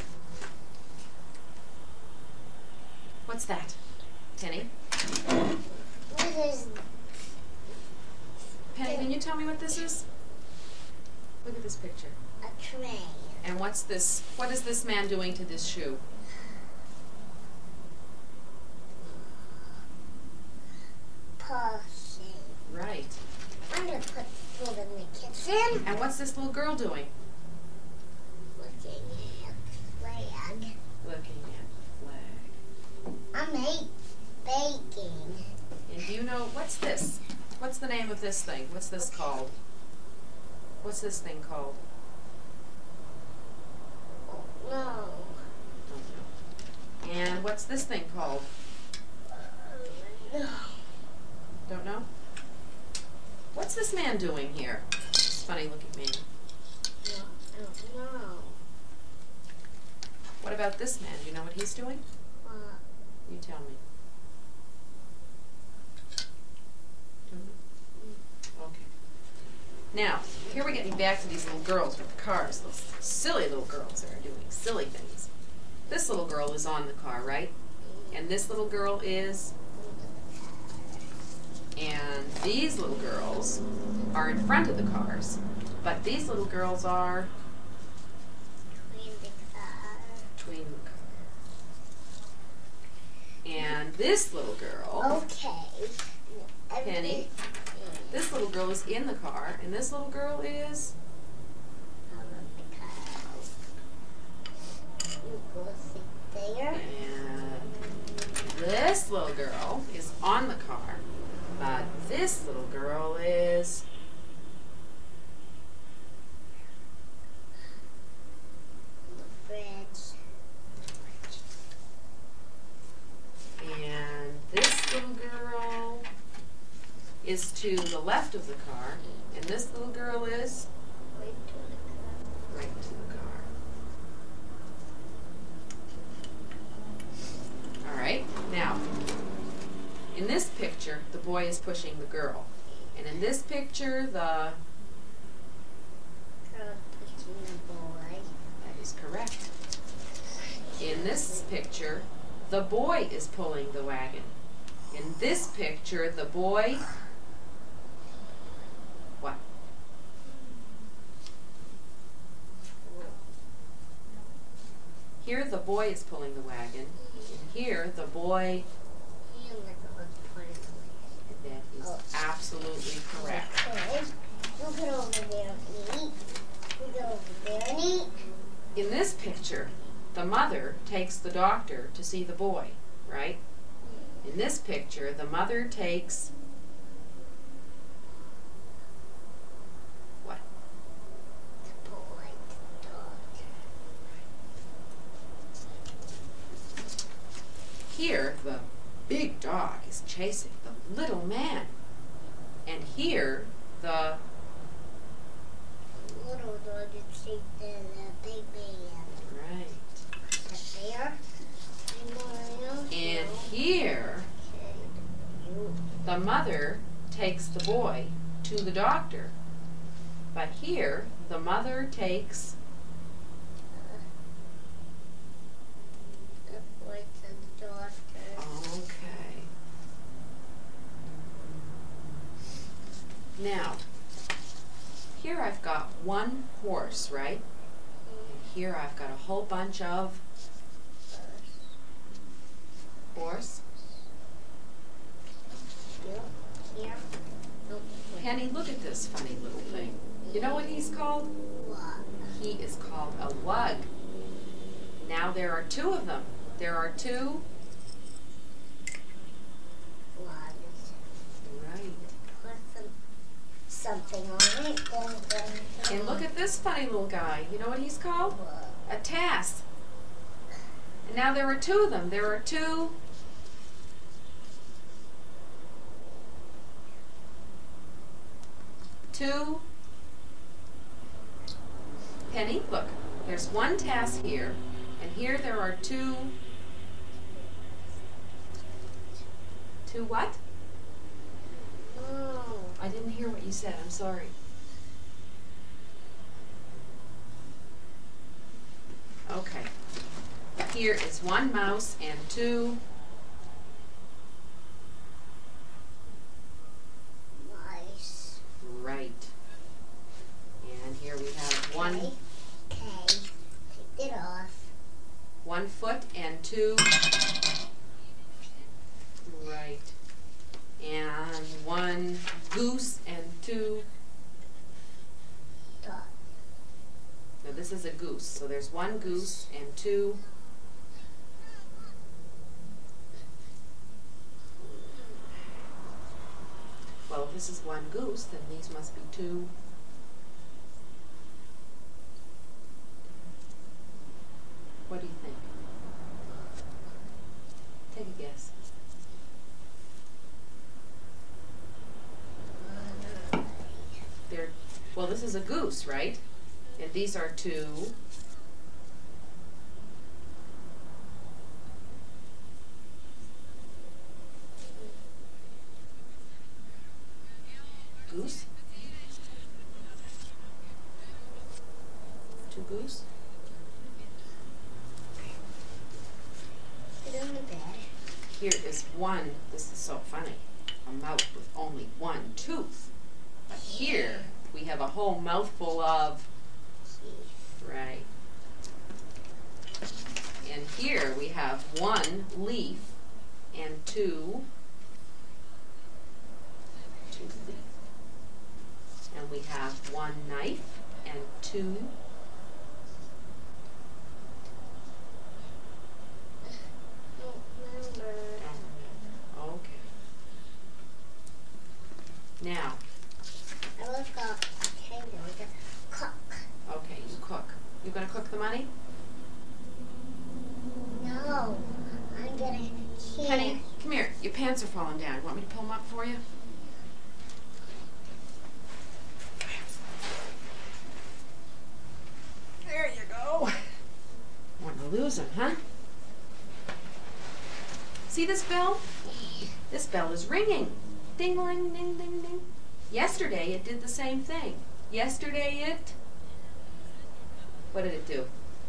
What's that? Penny? What is Penny, can you tell me what this is? Look at this picture. a tray? And what's this? What is this man doing to this shoe? Pushing. Right. I'm gonna put food in the kitchen. And what's this little girl doing? Looking at flag. Looking at the flag. I'm make baking. And do you know, what's this? What's the name of this thing? What's this called? What's this thing called? No. And what's this thing called? No. Don't know? What's this man doing here? This funny looking man. No. I don't know. What about this man? Do you know what he's doing? Uh, You tell me. Don't know? Okay. Now, here we're getting back to these little girls with the cars. Those silly little girls that are doing silly things. This little girl is on the car, right? And this little girl is... And these little girls are in front of the cars. But these little girls are in the car. between the car. And this little girl, Okay. Penny, this little girl is in the car, and this little girl is... Out of the car. You go sit there. And this little girl is on the car, but this little girl is... The bridge. And this little girl is to the left of the car, and this little girl is Right to the right to the car. All right, now, in this picture, the boy is pushing the girl. And in this picture, the, girl pushing the boy. that is correct. In this picture, the boy is pulling the wagon. In this picture, the boy, what? Here, the boy is pulling the wagon. And here, the boy, And the girl's pulling the that is Oh. absolutely correct. Okay. You get over there and eat. You get over there and eat. In this picture, the mother takes the doctor to see the boy, right? In this picture, the mother takes what? The boy, the dog. Here, the big dog is chasing the little man. And here, the Little dog is chasing the big man. right. The bear. And here, the mother takes the boy to the doctor. But here, the mother takes The boy to the doctor. okay. Now, here I've got one horse, right? And here I've got a whole bunch of horse. Here. Here. Nope. Penny, look at this funny little thing. You know what he's called? What? He is called a lug. Now there are two of them. There are two. What? Right. Put some, something on it. Then, then, And look at this funny little guy. You know what he's called? What? A tass. And now there are two of them. There are two. Two. Penny, look. There's one tass here, and here there are two. Two what? Oh. I didn't hear what you said. I'm sorry. Okay. Here is one mouse and two. Nice. Right. And here we have one Okay. Okay. Take it off. one foot and two. Right. And one goose and two. Dog. No, this is a goose. So there's one goose and two. Well, if this is one goose, then these must be two. What do you think? Take a guess. They're, well, this is a goose, right? And these are two. Goose? Two goose? Put it on the bed. Here is one, this is so funny, a mouth with only one tooth. But here we have a whole mouthful of, right. And here we have one leaf and two, two leaf. And we have one knife and two. Don't remember. Okay. Now, I was going to cook. okay, you cook. You gonna cook the money? No. I'm going to Penny, come here. Your pants are falling down. Want me to pull them up for you? bothersome, huh? See this bell? This bell is ringing. Ding-ling, ding, ding, ding. Yesterday it did the same thing. Yesterday it... What did it do?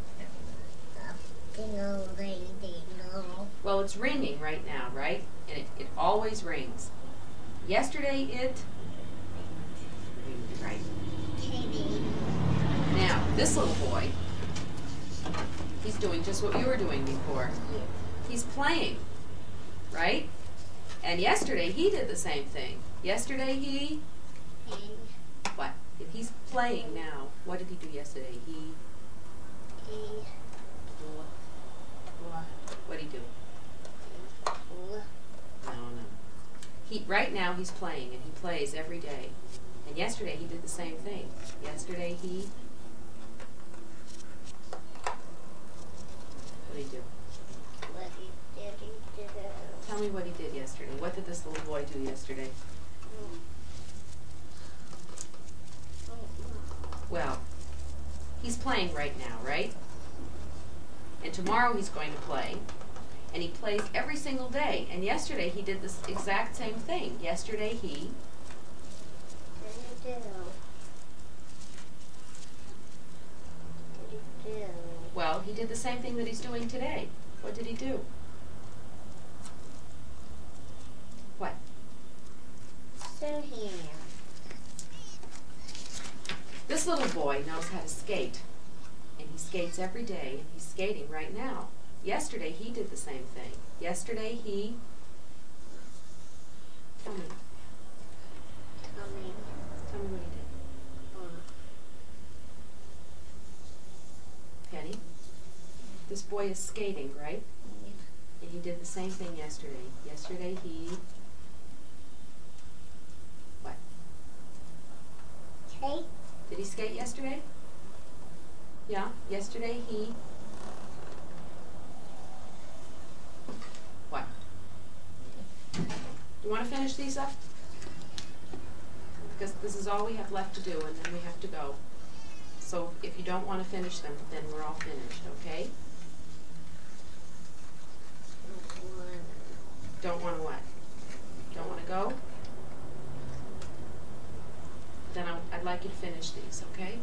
Dingle, ding, dingle. Well, it's ringing right now, right? And it, it always rings. Yesterday it... Right. Kitty. Now, this little boy, he's doing just what you were doing before. He's playing, right? And yesterday he did the same thing. Yesterday he... What? If he's playing now, what did he do yesterday? He... What did he do? No, no. He, right now he's playing, and he plays every day. And yesterday he did the same thing. Yesterday he... What did he do? What did he do? Tell me what he did yesterday. What did this little boy do yesterday? Well, he's playing right now, right? And tomorrow he's going to play. And he plays every single day. And yesterday he did this exact same thing. Yesterday he... What did he do? What did he do? Well, he did the same thing that he's doing today. What did he do? What? So here. This little boy knows how to skate. And he skates every day, and he's skating right now. Yesterday he did the same thing. Yesterday he... Tell me. Tell me. Tell me what he did. Penny? This boy is skating, right? And he did the same thing yesterday. Yesterday he... What? Okay. Did he skate yesterday? Yeah, yesterday he... What? Do you want to finish these up? Because this is all we have left to do, and then we have to go. So if you don't want to finish them, then we're all finished, okay? Don't want to what? Don't want to go? Then I'll, I'd like you to finish these, okay?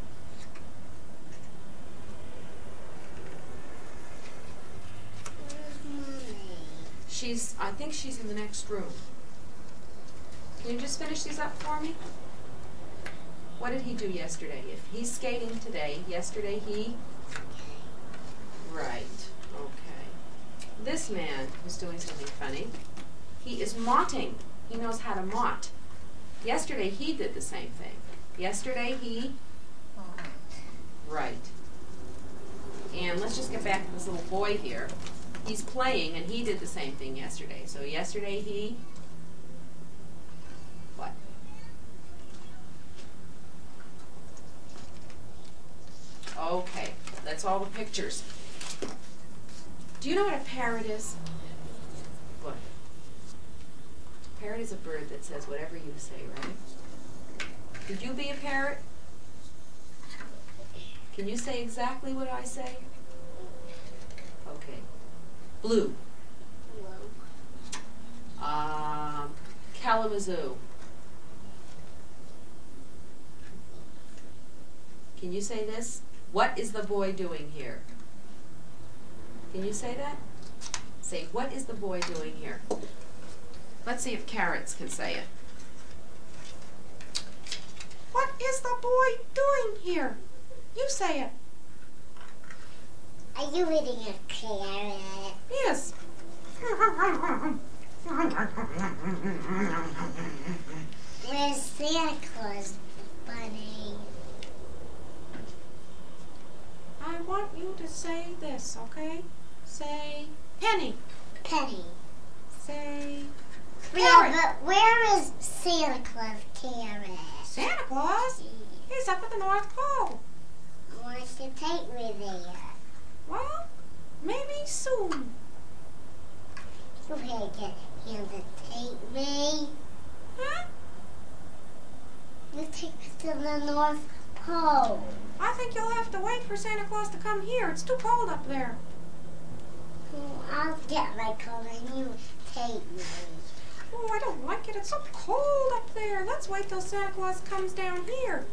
She's, I think she's in the next room. Can you just finish these up for me? What did he do yesterday? If he's skating today, yesterday he... Right, okay. This man who's doing something funny, he is motting. He knows how to mot. Yesterday he did the same thing. Yesterday he... Right. And let's just get back to this little boy here. He's playing, and he did the same thing yesterday. So yesterday he... What? Okay, that's all the pictures. Do you know what a parrot is? What? A parrot is a bird that says whatever you say, right? Could you be a parrot? Can you say exactly what I say? Okay. Blue. Um, Kalamazoo. Can you say this? What is the boy doing here? Can you say that? Say, what is the boy doing here? Let's see if carrots can say it. What is the boy doing here? You say it. Are you eating a carrot? Yes. Where's Santa Claus, Bunny? I want you to say this, okay? Say Penny. Penny. Say Yeah, carrot. but where is Santa Claus carrot? Santa Claus? He's up at the North Pole. I want you to take me there. Well, maybe soon. You can't get him to take me. Huh? You take me to the North Pole. I think you'll have to wait for Santa Claus to come here. It's too cold up there. I'll get my coat and you take me. Oh, I don't like it. It's so cold up there. Let's wait till Santa Claus comes down here.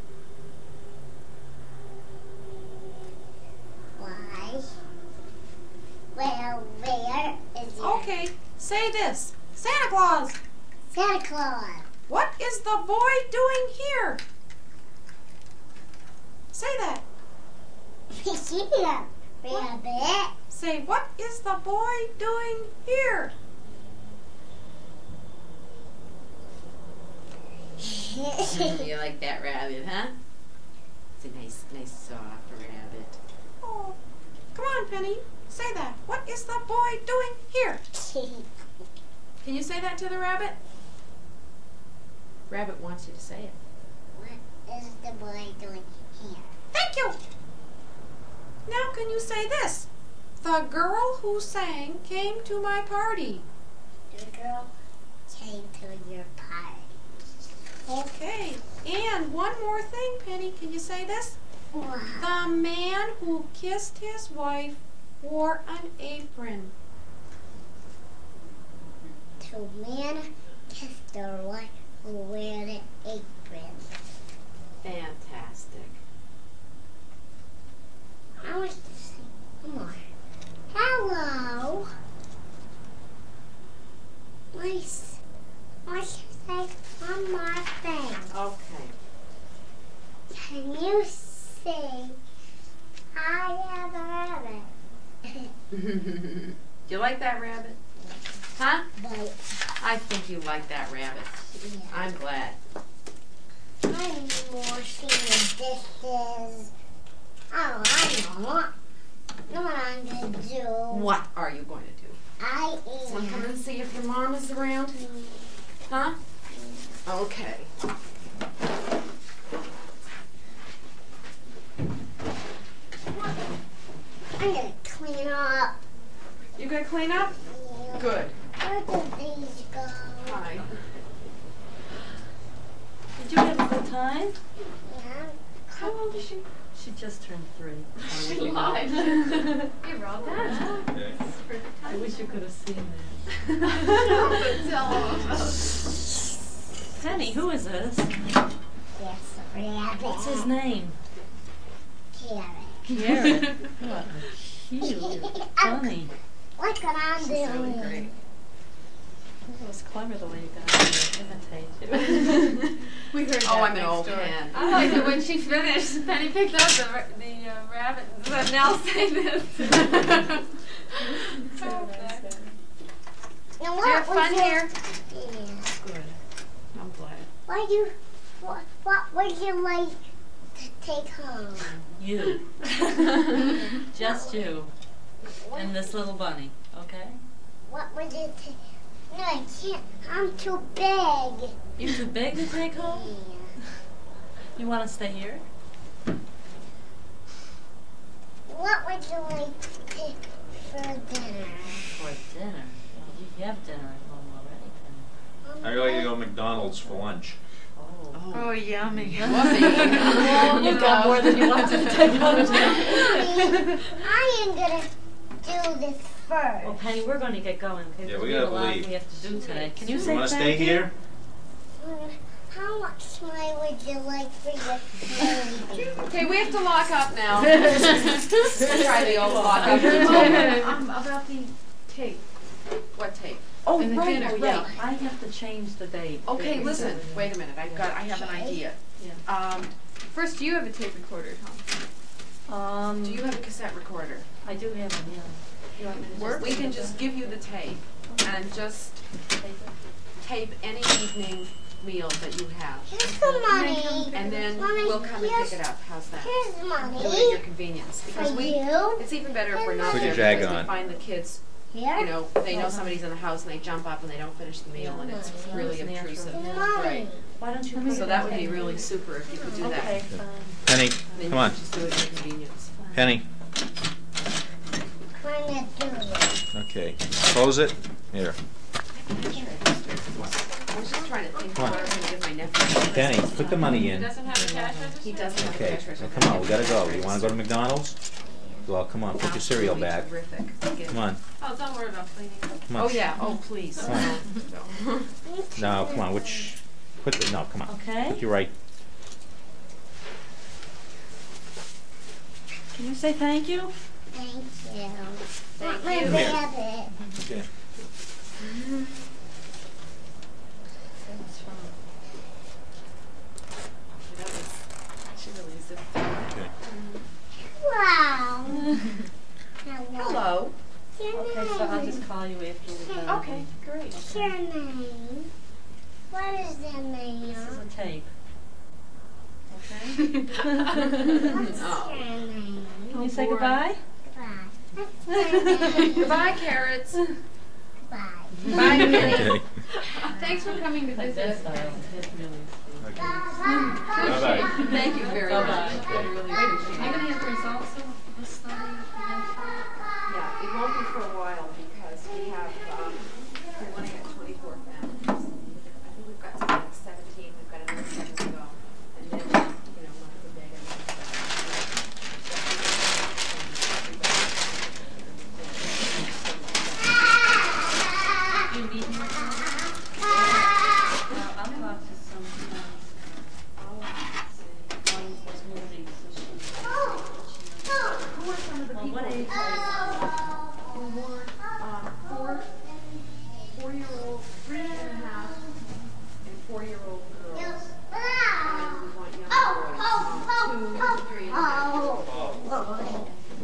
Why? Well, where is your Okay, say this. Santa Claus, Santa Claus? what is the boy doing here? Say that. Here, Rabbit. Say, what is the boy doing here? You like that rabbit, huh? It's a nice, nice soft rabbit. Oh, come on, Penny. Say that. What is the boy doing here? Can you say that to the rabbit? Rabbit wants you to say it. What is the boy doing here? Thank you. Now can you say this? The girl who sang came to my party. The girl came to your party. Okay. And one more thing, Penny. Can you say this? Wow. The man who kissed his wife wore an apron. The man kissed the one who wear an apron. Fantastic. I want to sing. Come on. Hello. Nice. I want to say one more thing. Okay. Can you say, I am a rabbit? Do you like that rabbit? Huh? But, I think you like that rabbit. yeah. I'm glad. I'm more seeing dishes. Oh, I know. Know what I'm going to do. What are you going to do? I Want to come am. and see if your mom is around? Huh? Okay. I'm going to clean up. You gonna clean up? Yeah. Good. Where did these go? Hi. Did you have a good time? Yeah. How old is she? She just turned three. She lied. Hey, Rob, that. I wish you could have seen that. Penny, who is this? Yes, rabbit. What's his name? Carrot. Carrot. What a cute, funny. Look what I'm She's doing. really great. It was clever the way you got her to imitate you. We heard Oh, that I'm an next old door. man. I liked it when she finished. Penny picked up the ra- the uh, rabbit and said, "Now say this." Now Do you have what fun would you, here? Yeah. Good. I'm glad. What you, what, what would you like to take home? You. Just you. What, And this little bunny, okay? what would you take? No, I can't. I'm too big. You too big to take home? Yeah. You want to stay here? What would you like to take for dinner? For dinner? Well, you have dinner at home already, Penny. I'd like to go to McDonald's for lunch. Oh. Oh, yummy. You've got more than you wanted to take home. Mommy, I am gonna do this first. Well, Penny, we're going to get going, okay? Yeah, we We have a gotta lot leave. we have to do today. Can you You say want to thank stay you? here? How much money would you like for your baby? Okay, we have to lock up now. Try the old lock up. Um, about the tape. What tape? Oh, And the right, dinner, right. yeah. I have to change the date. Okay, listen. Wait a minute. I've got. I have an idea. Um, First, you have a tape recorder, Tom. Um, do you have a cassette recorder? I do have one, yeah. You want me to just We take can it just give you the tape and just back? Take it? tape any evening meal that you have, Here's the money. and then Mommy, we'll come and here's- pick it up. How's that? Here's Do it at money your convenience, for because we. you. It's even better if we're not Put there your jacket because we on. find the kids. Here. You know, they know somebody's in the house and they jump up and they don't finish the meal, and it's Yeah. really It's obtrusive. natural. Money. Right. Why don't you put So it that in would be the- really super if you could do that. Okay, fine. Penny, Then come you on. can just do it at your convenience. Penny. Trying to do it. Okay. Close it. Here. I was just trying to think Come on. what I was going to give my nephew. Penny, put the money He in. doesn't have a cash register? He doesn't have a Okay. cash register. Now come on, we gotta go. You wanna go to McDonald's? Well, come on, put your cereal Absolutely back. Terrific. Again. Come on, Oh, don't worry about cleaning. come on. Oh yeah. Oh please. Come on. No. No, come on. Which? Put the no. Come on. Okay. Put your right. Can you say thank you? Thank you. Thank My you. rabbit. Okay. That's fine. That was, she really zipped through. Okay. Wow. Hello. Your Okay, so I'll name. just call you after we're done. Okay, great. What's your name? What is the name? This is a tape. Okay? What's Oh. your name? Can you say boy. goodbye? Goodbye. What's your name? Goodbye, carrots. Goodbye. Bye, Minnie. Okay. Thanks for coming to Like visit that us. style. It's really sweet. Bye bye. Thank you very much. Bye-bye. I really Are appreciate you it. going to have the results of the study eventually? Yeah, it won't be for a while because we have, um, we want to get twenty-four families. I think we've got something like seventeen, we've got another seven to go. And then, you know, we'll have the big You meet here? Well, I'll talk to some friends. Oh, let's see. One was moving, so she was. Who are some of the Well, people? what age are Who were, um, four, four-year-old, three and a half, and four-year-old girls. And we want young boys, um, two, three and a half.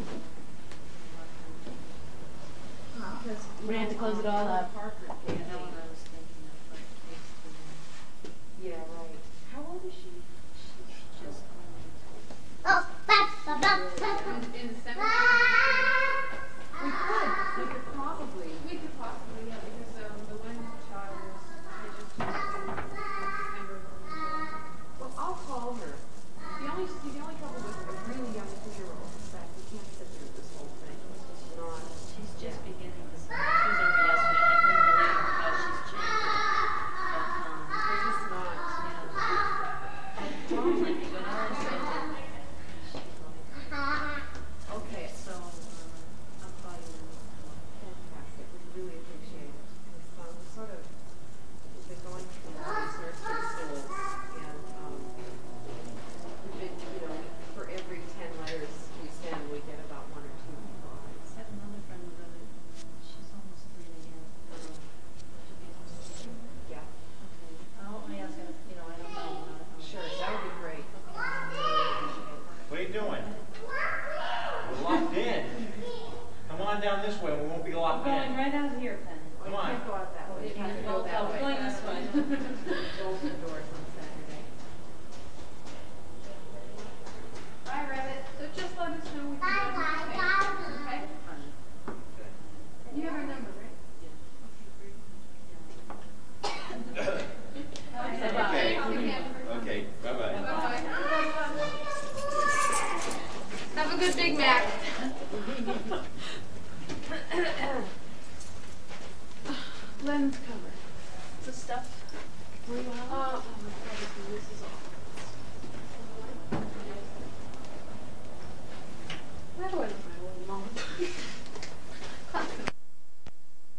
Because We have to close it all up. Parker you? gave You know me- what I was thinking of, like, next to the- Yeah, right. How old is she? she's just going Oh, ba, ba, ba, ba, ba. In, in the cemetery? We could, we could probably. We could possibly, yeah, because um, the one child is, they just turned to December. Well, I'll call her. The only, see, the only trouble with a really young two-year-old is that we can't sit through this whole thing. It's just not. She's just beginning to speak. She was over yesterday. I couldn't believe how she's changed. But, It's just not. um, yeah. Normally, when I was so that she's like, Okay, so, um, I'll call you when it's done. fantastic. We really appreciate it. Because um, we sort of, we've been going through all these nursery schools and, um, we've been, you know, for every ten letters we send, we get about one or two replies. I have another friend with a, she's almost three and a half. Um, she'll be almost three. Yeah, Okay. I'll ask her, you know, I don't know. I don't know. sure, that would be great. What are you doing? We're locked in. Come on down this way. We won't be locked Going in. right out here, Penny. Come We on. can't go out that way. We have to go Oh, that oh, way. going this way. Open doors on Saturday. Bye, Rabbit. So just let us know when you're Bye, done. bye.